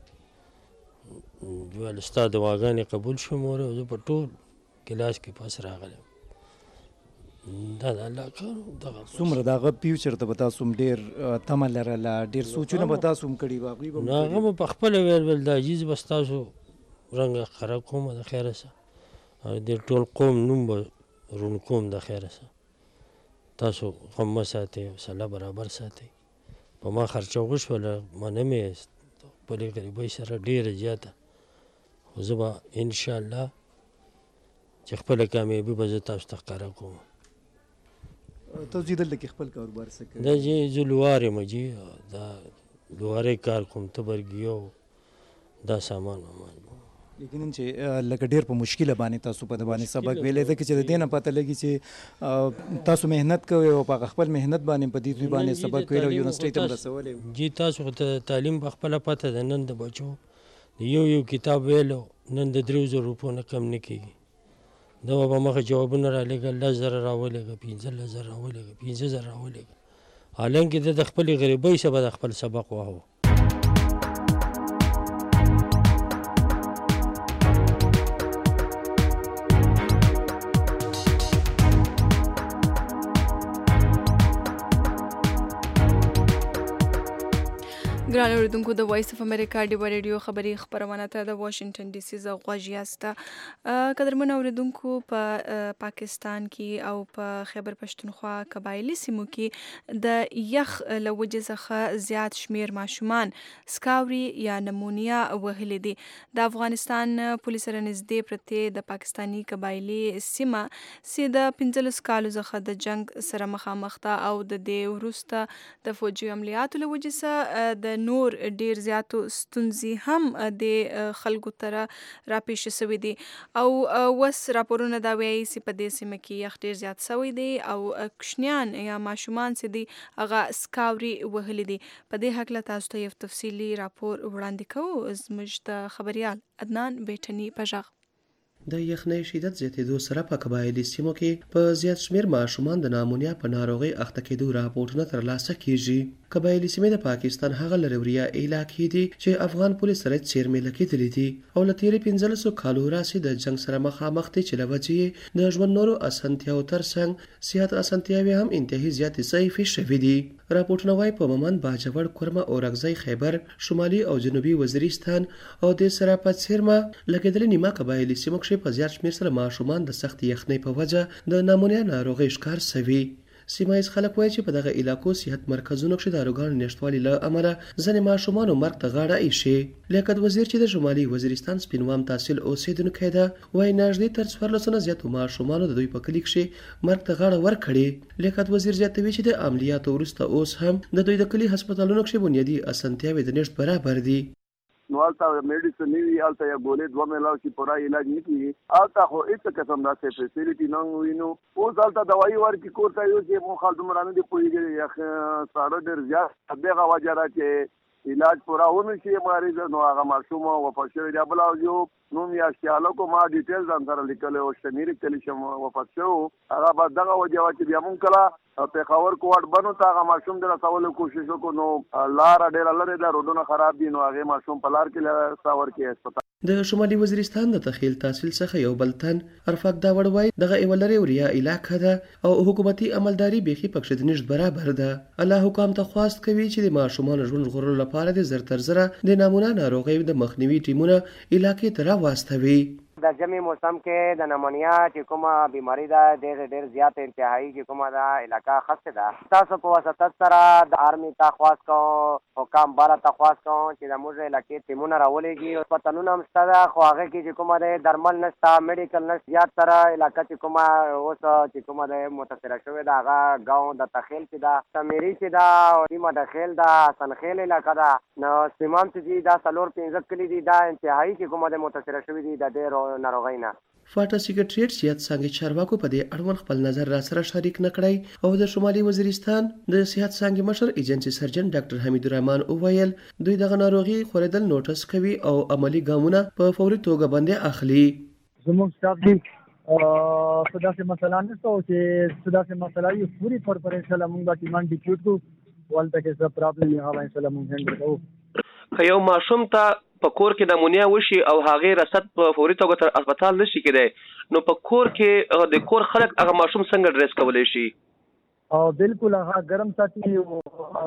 ویل ستا دعاګانې قبول شو مور او زه په ټول کلاس کې پس راغلم. دا د الله کار دغه څومره د هغه فیوچر ته به تاسو هم ډېر تمه لرله ډېر سوچونه به تاسو هم کړي وو هغوی به نو هغه مو په خپله ویل دا جي زه به ستاسو رنګه ښکاره کوم د خیره سه او د ټول قوم نوم به روڼ کوم د خیره سه تاسو غم مه ساتئ حوصله برابر ساتئ. په ما خرچه وشوله منه مې خپلې غریبۍ سره ډېره زیاته خو زه به انشاءالله چې خپله کامیابي به زه تاسو ته ښکاره کوم. تاسو چې دلته کې خپل کاروبار څه کوئ؟ دا جي زه لوار یم جي دا لوارۍ کار کوم تبرګي او دا سامان وامان یقینا چې لکه ډېر په مشکله باندې تاسو په د باندې سبق ویلی ځکه چې د دې نه پته لګي چې تاسو محنت کوئ او په خپل محنت باندې په دې دوی باندې سبق ویل او یونیورسټۍ ته رسولی جي تاسو خو ته تعلیم په خپله پته ده نن د بچو د یو کتاب ویلو نن د 3000 روپو نه کم نه کېږي دا به مخه جوابونه رالیږه 10,000 راولېږه 15,000 راولېږه 15,000 راولېږه حالانکې د خپلې غریبۍ څخه به د خپل سبق واهو. ګران اوریدونکو د وایس اف امریکا ډیو ریډیو خبری خبرونه ته د واشنگټن ډي سي ز غوښیاسته قدرمن اوریدونکو په پاکستان کې او په خیبر پښتونخوا قبایلی سیمو کې د یخ لوجه څخه زیات شمیر ماشومان سکاوري یا نمونیا وهلي دي. د افغانستان پولیس سره نږدې پرته د پاکستانی قبایلی سیمه سي د 15 کالو څخه د جنگ سره مخامخ ده او د دې وروسته د فوجي عملیاتو لوجه سره د نور ډیر زیاتو ستونزې هم د خلکو تر راپېښ شوې دي او وس راپورونه دا وایي چې په دې سیمه کې یخ ډیر زیات شوی دی او کشنیان یا ماشومان چې دي هغه سکاوري وهلي دي. په دې حق له تاسو ته یو تفصیلی راپور وړاندې کوو زموږ د خبريال عدنان بیٹنی پژغ. د یخنۍ شدت زیاتېدو سره په قبایلی سیمو کې په زیات شمیر ماشومان د نامونیا په ناروغۍ اخته کېدو راپورټونه ترلاسه کیږي. قبایلی سیمې د پاکستان هغه لروریا علاقې دي چې افغان پولیس سره چیرمه لکېدلې دي او له تیرې 15 کالو راځي د جنگ سره مخامخ دي چې لوجې د ژوند نورو اسانتیاو ترڅنګ سیاحت اسانتیاوي هم انتهایی زیاتې ضعیفې شوې دي. راپورټونه وايي په ممن باجوړ کورمه اورګزی خیبر شمالي او جنوبي وزیرستان او د سره په چیرمه لکېدلې نیمه قبایلی سیمو کې په زیات شمیر سره ماشومان د سخت یخنۍ په وجه د نامونیا ناروغۍ ښکار شوي. سیمایي خلک وایي چې په دغه علاقو صحت مرکزونو کې د ناروغانو نشټوالي له امله ځینې ماشومان مرګ ته غاړه ایښي. لیاقت وزیر چې د شمالي وزیرستان سپینوام تحصیل اوسیدونکی ده وایي نږدې تر 1400 زیاتو ماشومانو د دوی په کلي کې مرګ ته غاړه ورکړې. لیاقت وزیر زیاتوي چې د عملیاتو وروسته اوس هم د دوی د کلي هسپتالونو کې بنیادي اسانتیاوې د نشټ برابر دي. نو الته میډیسن نیوی الته یا ګولې دوه ملاو چې پورا علاج نه کیږي الته خو هیڅ قسم نه فیسیلیټي نه وینو اوس الته دوايي ورکي کوته یو چې مو خلک مرانه دی پویږي یا ساړه ډیر زیات دغه وجه را چې علاج پورا ونه شي مریض نو هغه معصوم او وفات شوی دی. بل یو نو یا شالو کو ما ډیټیلز ان سره لیکل او شمیر کلی شم وفات شو هغه بعد دغه وجه چې بیا مونږ کلا په خبر کوټ بنو تا هغه معصوم د رسولو کوشش وکړو نو لار ډیر لره دا روډونه خراب دي نو هغه معصوم په لار کې ساور کې هسپتال. د شمالي وزیرستان د تخیل تحصیل څخه یو بلتن ارفاق دا وړوي دغه ایولری وریا علاقه ده او حکومتي عملداري بيخي پکښ د نشټ برابر ده. الله حکام ته خواست کوي چې د ماشومان ژوند غوړلو لپاره د زر تر زره د نمونه ناروغي د مخنیوي ټیمونه علاقې ته راوستوي. د جمی موسم کې د نمونیا چې کومه بیماری ده ډېر زیات انتهایی چې کومه ده علاقه خاصه ده تاسو په واسطه سره د آرمي ته خواست کوم حکام بالا ته خواست کوم چې د موږ علاقې ټیمونه راولېږي هسپتالونه هم شته ده خو هغه کې چې کومه ده درمل نشته میډیکل نشته زیات سره علاقه چې کومه اوس چې کومه ده متاثره شوې ده هغه ګاون د تخیل چې ده سمیري چې ده سیمه د خیل ده سنخیل علاقه ده نو سیمام چې دا 4-5 کلی دي دا انتهایی چې کومه ده متاثره شوې دي د ډېر ناروغینا. فاټا سیکریټریټ سیاست څنګه چارواکو په دې اړوند خپل نظر را سره شریک نکړی او د شمالي وزیرستان د سیاست څنګه مشر ایجنسی سرجن ډاکټر حمید الرحمن اوویل دوی دغه ناروغي خوریدل نوټس کوي او عملی ګامونه په فوري توګه باندې اخلي. زموږ سټاف دی صدا سے مسئلہ نشته او چې صدا سے مسئلہ یو پوری پر انشاءالله موږ د ټیمان ډیپیوټ کو ولته کې څه پرابلم نه هغه انشاءالله موږ هندل کوو. که یو ماشوم ته په کور کې د نمونیا وشي او هغه رسد په فوري توګه تر هسپتال نشي کېدای نو په کور کې د کور خلک هغه ماشوم څنګه ډریس کولی شي؟ او بالکل هغه ګرم ساتي او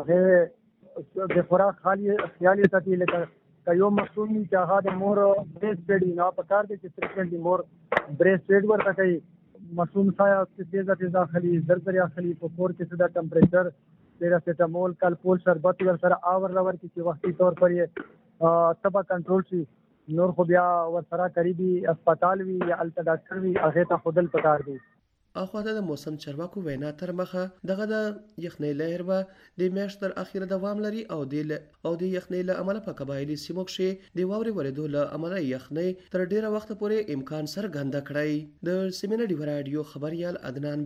هغه د خوراک خیالي ساتي لکه یو ماشوم چې هغه د مور بریس فیډ نه پکار دي چې فريکوئنټلی مور بریس فیډ ورته کوي ماشوم سایه تیزه خلی زر خلی په کور کې صدا ټمپریچر پیراسیټامول کالپول شربت ور سره اور لور کې وختي طور پر یې تبا کنټرول شي نور خو بیا ور سره قریبي هسپتال وی یا الټا ډاکټر وی هغه ته خودل پکار دی. اخواته د موسم چرواکو وینا تر مخه دغه د یخنۍ لهر به د میاشت تر اخیره دوام لري او د یخنۍ له امله په قبایلی سیمو کې د واورې ورېدو له امله یخنۍ تر ډیره وخت پورې امکان څرګنده کړی. د سیمینر ډیو رادیو خبريال عدنان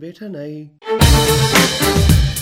بیٹنی.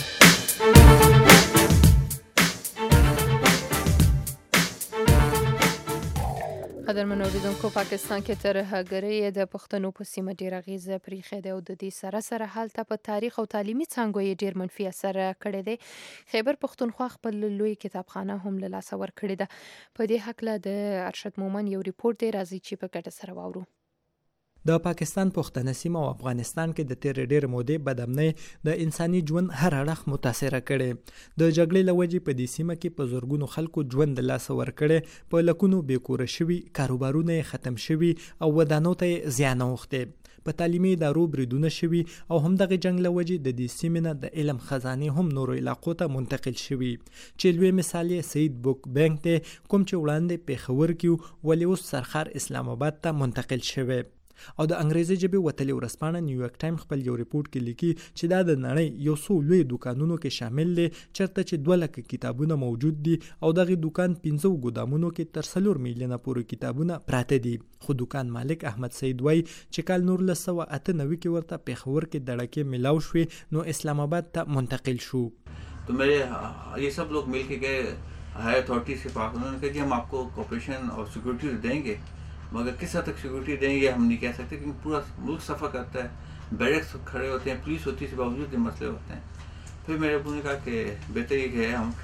قدرمن اوریدونکو پاکستان کې تر هغې د پښتنو په سیمه ډېر اغیزه پرېښې ده او د دې سره هلته په تاریخ او تعلیمي څانګو یې ډېر منفي اثر کړی دی. خیبر پښتونخوا خپل لوی کتابخانه هم له لاسه ورکړې ده. په دې هکله د ارشد مومن یو ریپورت دی راځي چې په ګډه سره واورو. د پاکستان پښتنه سیمه او افغانستان کې د تیر ډیر مودې بدامنۍ د انساني ژوند هر اړخ متاثر کړي. د جګړې لوجې په دې سیمه کې په زورګونو خلکو ژوند د لاس ور کړي، په لکونو بیکوره شوي، کاروبارونه ختم شوي او ودانو ته زیان اوښتي. په تعلیمي ادارو بریدونه شوي او همدغه جنگ لوجې د دې سیمې نه د علم خزانه هم نورو علاقو ته منتقل شوي. چې لوی مثال یې سید بوک بانک دی، کوم چې وړاندې پیښور کې ولې اوس سرخار اسلام آباد ته منتقل شوی. او د انګریزي ژبې وتلې ورځپاڼه نیویارک ټایم خپل یو ریپورت کې لیکي چې دا د نړۍ یو څو لوی دکانونو کې شامل دي چرته چې 2 لک کتابونه موجود دي او دغه دکان 15 ګودامونو کې تر 4 میلیونه پورې کتابونه پراته دي. خو دکان مالک احمد سید وای چې کال 1998 کې ورته پیښور کې دړکې ملاو شوې نو اسلام آباد ته منتقل شو. तो मेरे ये सब लोग मिल के गए हाई अथॉरिटी के पास. उन्होंने कहा कि हम आपको कॉपरेशन और सिक्योरिटी देंगे, मगर किस हद तक सिक्योरिटी देंगे हम नहीं कह सकते क्योंकि पूरा मुल्क सफ़र करता है, बैरक्स खड़े होते हैं, पुलिस होती है, इसके बावजूद ये मसले होते हैं. फिर मेरे अबू ने कहा कि बेहतर ये है हम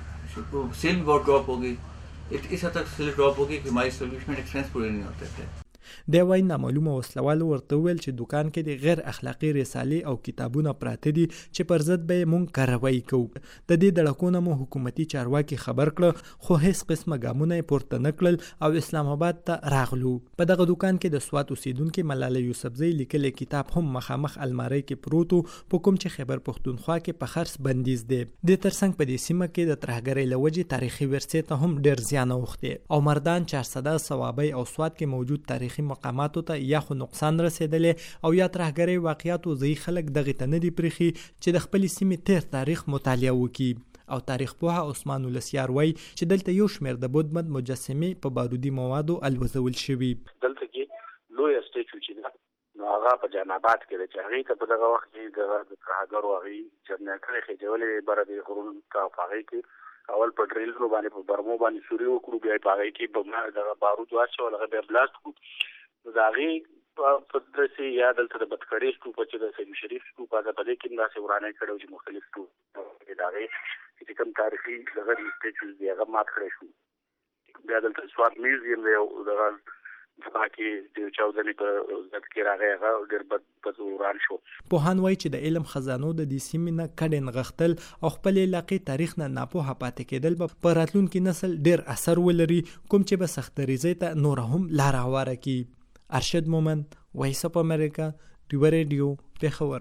सेल भी बहुत ड्रॉप होगी, इस हद तक सेल ड्रॉप होगी कि हमारी सर्विसमेंट एक्सपेंस पूरे नहीं होते थे. د وای نامعلومه وسلوال ورته ویل چې دکان کې د غیر اخلاقی رسالې او کتابونه پراته دي چې پر ضد به مونږ کاروایی کوو. د دې دړکونه مو حکومتي چارواکي خبر کړ خو هیڅ قسمه ګامونه پورته نکړل او اسلام آباد ته راغلو. په دغه دکان کې د سوات اوسیدونکو ملاله یوسفزۍ لیکل کتاب هم مخامخ الماری کې پروتو په کوم چې خیبر پښتونخوا کې په خرڅ بندیز دی. د ترڅنګ په دې سیمه کې د ترهګرۍ لوجې تاریخي ورثې ته هم ډیر زیان اوښتي او مردان 400 ثوابي او سوات کې موجود تاریخي مقاماتو ته یا خو نقصان رسیدلې او یا ترهګرۍ واقعیاتو ځای خلک دغه ته نه دی پرخي چې د خپل سیمې تیر تاریخ مطالعه وکړي. او تاریخ پوها عثمان الاسیار وای چې دلته یو شمېر د بودمد مجسمې په بارودي موادو الوزول شوي. دلته کې لوی اسټیچو چې نو هغه په جان آباد کې د چاغې ته په دغه وخت کې د ترهګرو هغه جنرال خېجولې بر د غرون کا پاغې کې اول په ډریلونو باندې په برمو باندې سوري وکړو بیا په هغه کې په دغه بارود واچو هغه به بلاست کو زاغي په دسي یا دلته د بدکړې شو په چې د سید شریف شو په هغه په کې دا ورانه کړو چې مختلف شو دا غي چې کوم تاریخي دغه اسټیچوز دی هغه مات کړی شو. بیا دلته سوات میوزیم دی او دغه باقي د چاودنې په ځد کې راغی هغه ډېر بد وران شو. پوهان وایي چې د علم خزانو د دې سیمې نه کډې نغښتل او خپل علاقې تاریخ نه ناپوهه پاتې کېدل به په راتلونکي نسل ډېر اثر ولري کوم چې به سختریزۍ ته نور هم لار هواره کړي. ارشد مومن، وایس اف امریکا، ډیو ریډیو، پیښور.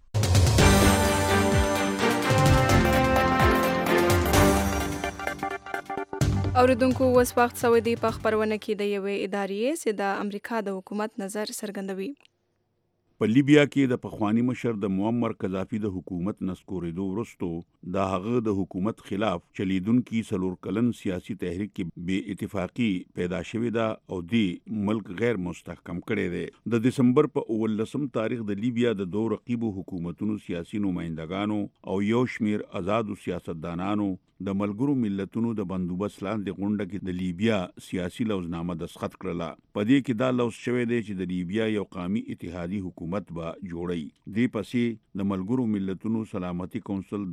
اوریدونکو اوس وخت سعودي په خبرونه کې د یوې ادارې چې د امریکا د حکومت نظر څرګندوي. په لیبیا کې د پخوانی مشر د معمر قذافي د حکومت نسکورېدو وروسته د هغه د حکومت خلاف چلیدونکي څلور کلن سیاسي تحریک کې بې اتفاقی پیدا شوې ده او دی ملک غیر مستحکم کړی دی. د دسمبر په 19 تاریخ د لیبیا د دوه رقیبو حکومتونو سیاسي نمائندگانو او یو شمیر آزادو سیاستدانانو د ملګرو ملتونو د بندوبست لاندې غونډه کې د لیبیا سیاسي لوزنامه دستخط کړله. په دې کې دا لوز شوی دی چې د لیبیا یو قومي اتحادي حکومت به جوړي. دې پسې د ملګرو ملتونو سلامتي کونسل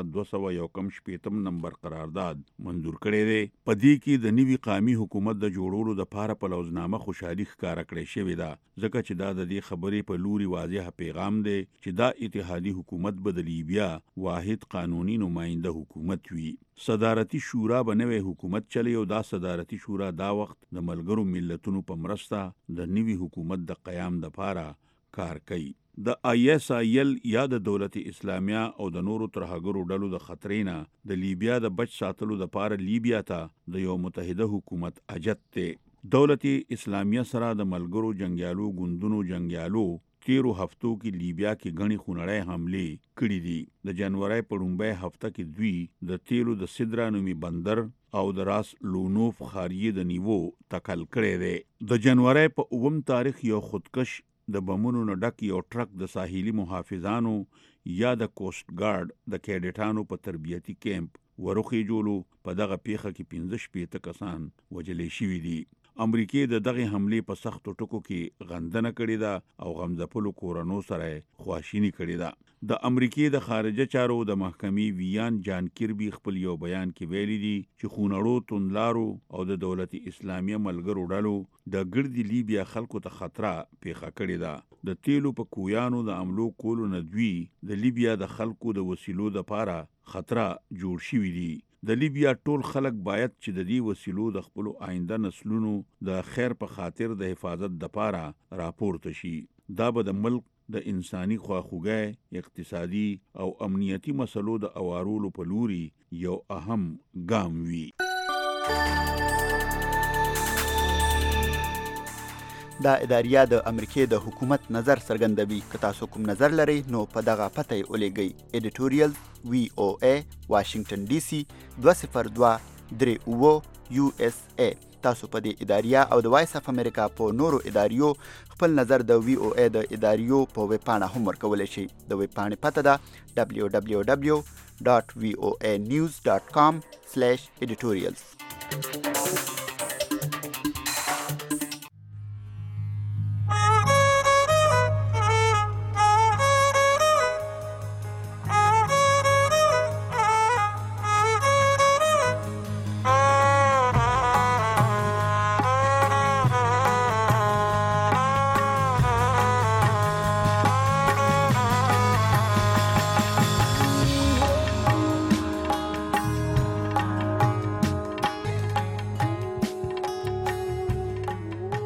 2291 نمبر قرارداد منظور کړی دی. په دې کې د نوي قومي حکومت د جوړولو د لپاره په لوزنامه خوشحالي ښکاره کړې شوې ده ځکه چې دا د دې خبرې په لوري واضح پیغام دی چې دا اتحادي حکومت به د لیبیا واحد قانوني نماینده حکومت وي. صدارتی شورا به نوې حکومت چلی او دا صدارتی شورا دا وخت د ملګرو ملتونو په مرسته د نوي حکومت د قیام لپاره کار کوي. د ISIL یا د دولت اسلامیه او د نورو ترهګرو ډلو د خطرینه د لیبیا د بچ ساتلو لپاره لیبیا ته د یو متحده حکومت اجت ته. دولت اسلامیه سره د ملګرو جنگیالو ګوندونو جنگیالو تیرو هفتو کې لیبیا کې غني خونړی حمله کړې دي. د جنوري په لومړۍ هفته کې دوی د تیلو د سدرا نومي بندر او د راس لونوف خاریه د نیوو تکل کړی دی. د جنوري په 9 تاریخ یو خودکش د بمونو نه ډک یو ټرک د ساحلي محافظانو یا د کوست ګارد د کیډټانو په تربیتی کیمپ ورخي جوړو. په دغه پیښه کې 15 کسان وجلې شوي دي. امریکای د دغه حمله په سختو ټکو کې غندنه کړې ده او غمځپلو کورونو سره خواشینی کړې ده. د امریکای د خارجه چارو د محکمې ویان جان کیربي خپل یو بیان کې ویلي دي چې خونړو توندلارو او د دولت اسلامیه ملګرو ډلو د ګردي لیبیا خلکو ته خطر پیښه کړې ده د تیلو په کویانو د عملو کولو نه دوی د لیبیا د خلکو د وسیلو لپاره خطر جوړ شوی دي د لیبیا ټول خلک باید چې د دې وسیلو د خپل آینده نسلونو د خیر په خاطر د حفاظت لپاره راپورته شي دا به د ملک د انساني خواخوږۍ اقتصادي او امنیتي مسلو د اوارولو په لوري یو اهم ګام وي دا اداریه د امریکای د حکومت نظر څرګندوي که تاسو کوم نظر لرئ نو په دغه پته یې ولیږئ editorial VOA واشنگټن ډي سي 20238 USA تاسو په دې اداریه او د وایس اف امریکا په نورو اداریو خپل نظر د VOA د اداریو په ویب پاڼه هم ورکولی شئ د ویب پاڼې پته ده www.voanews.com/editorials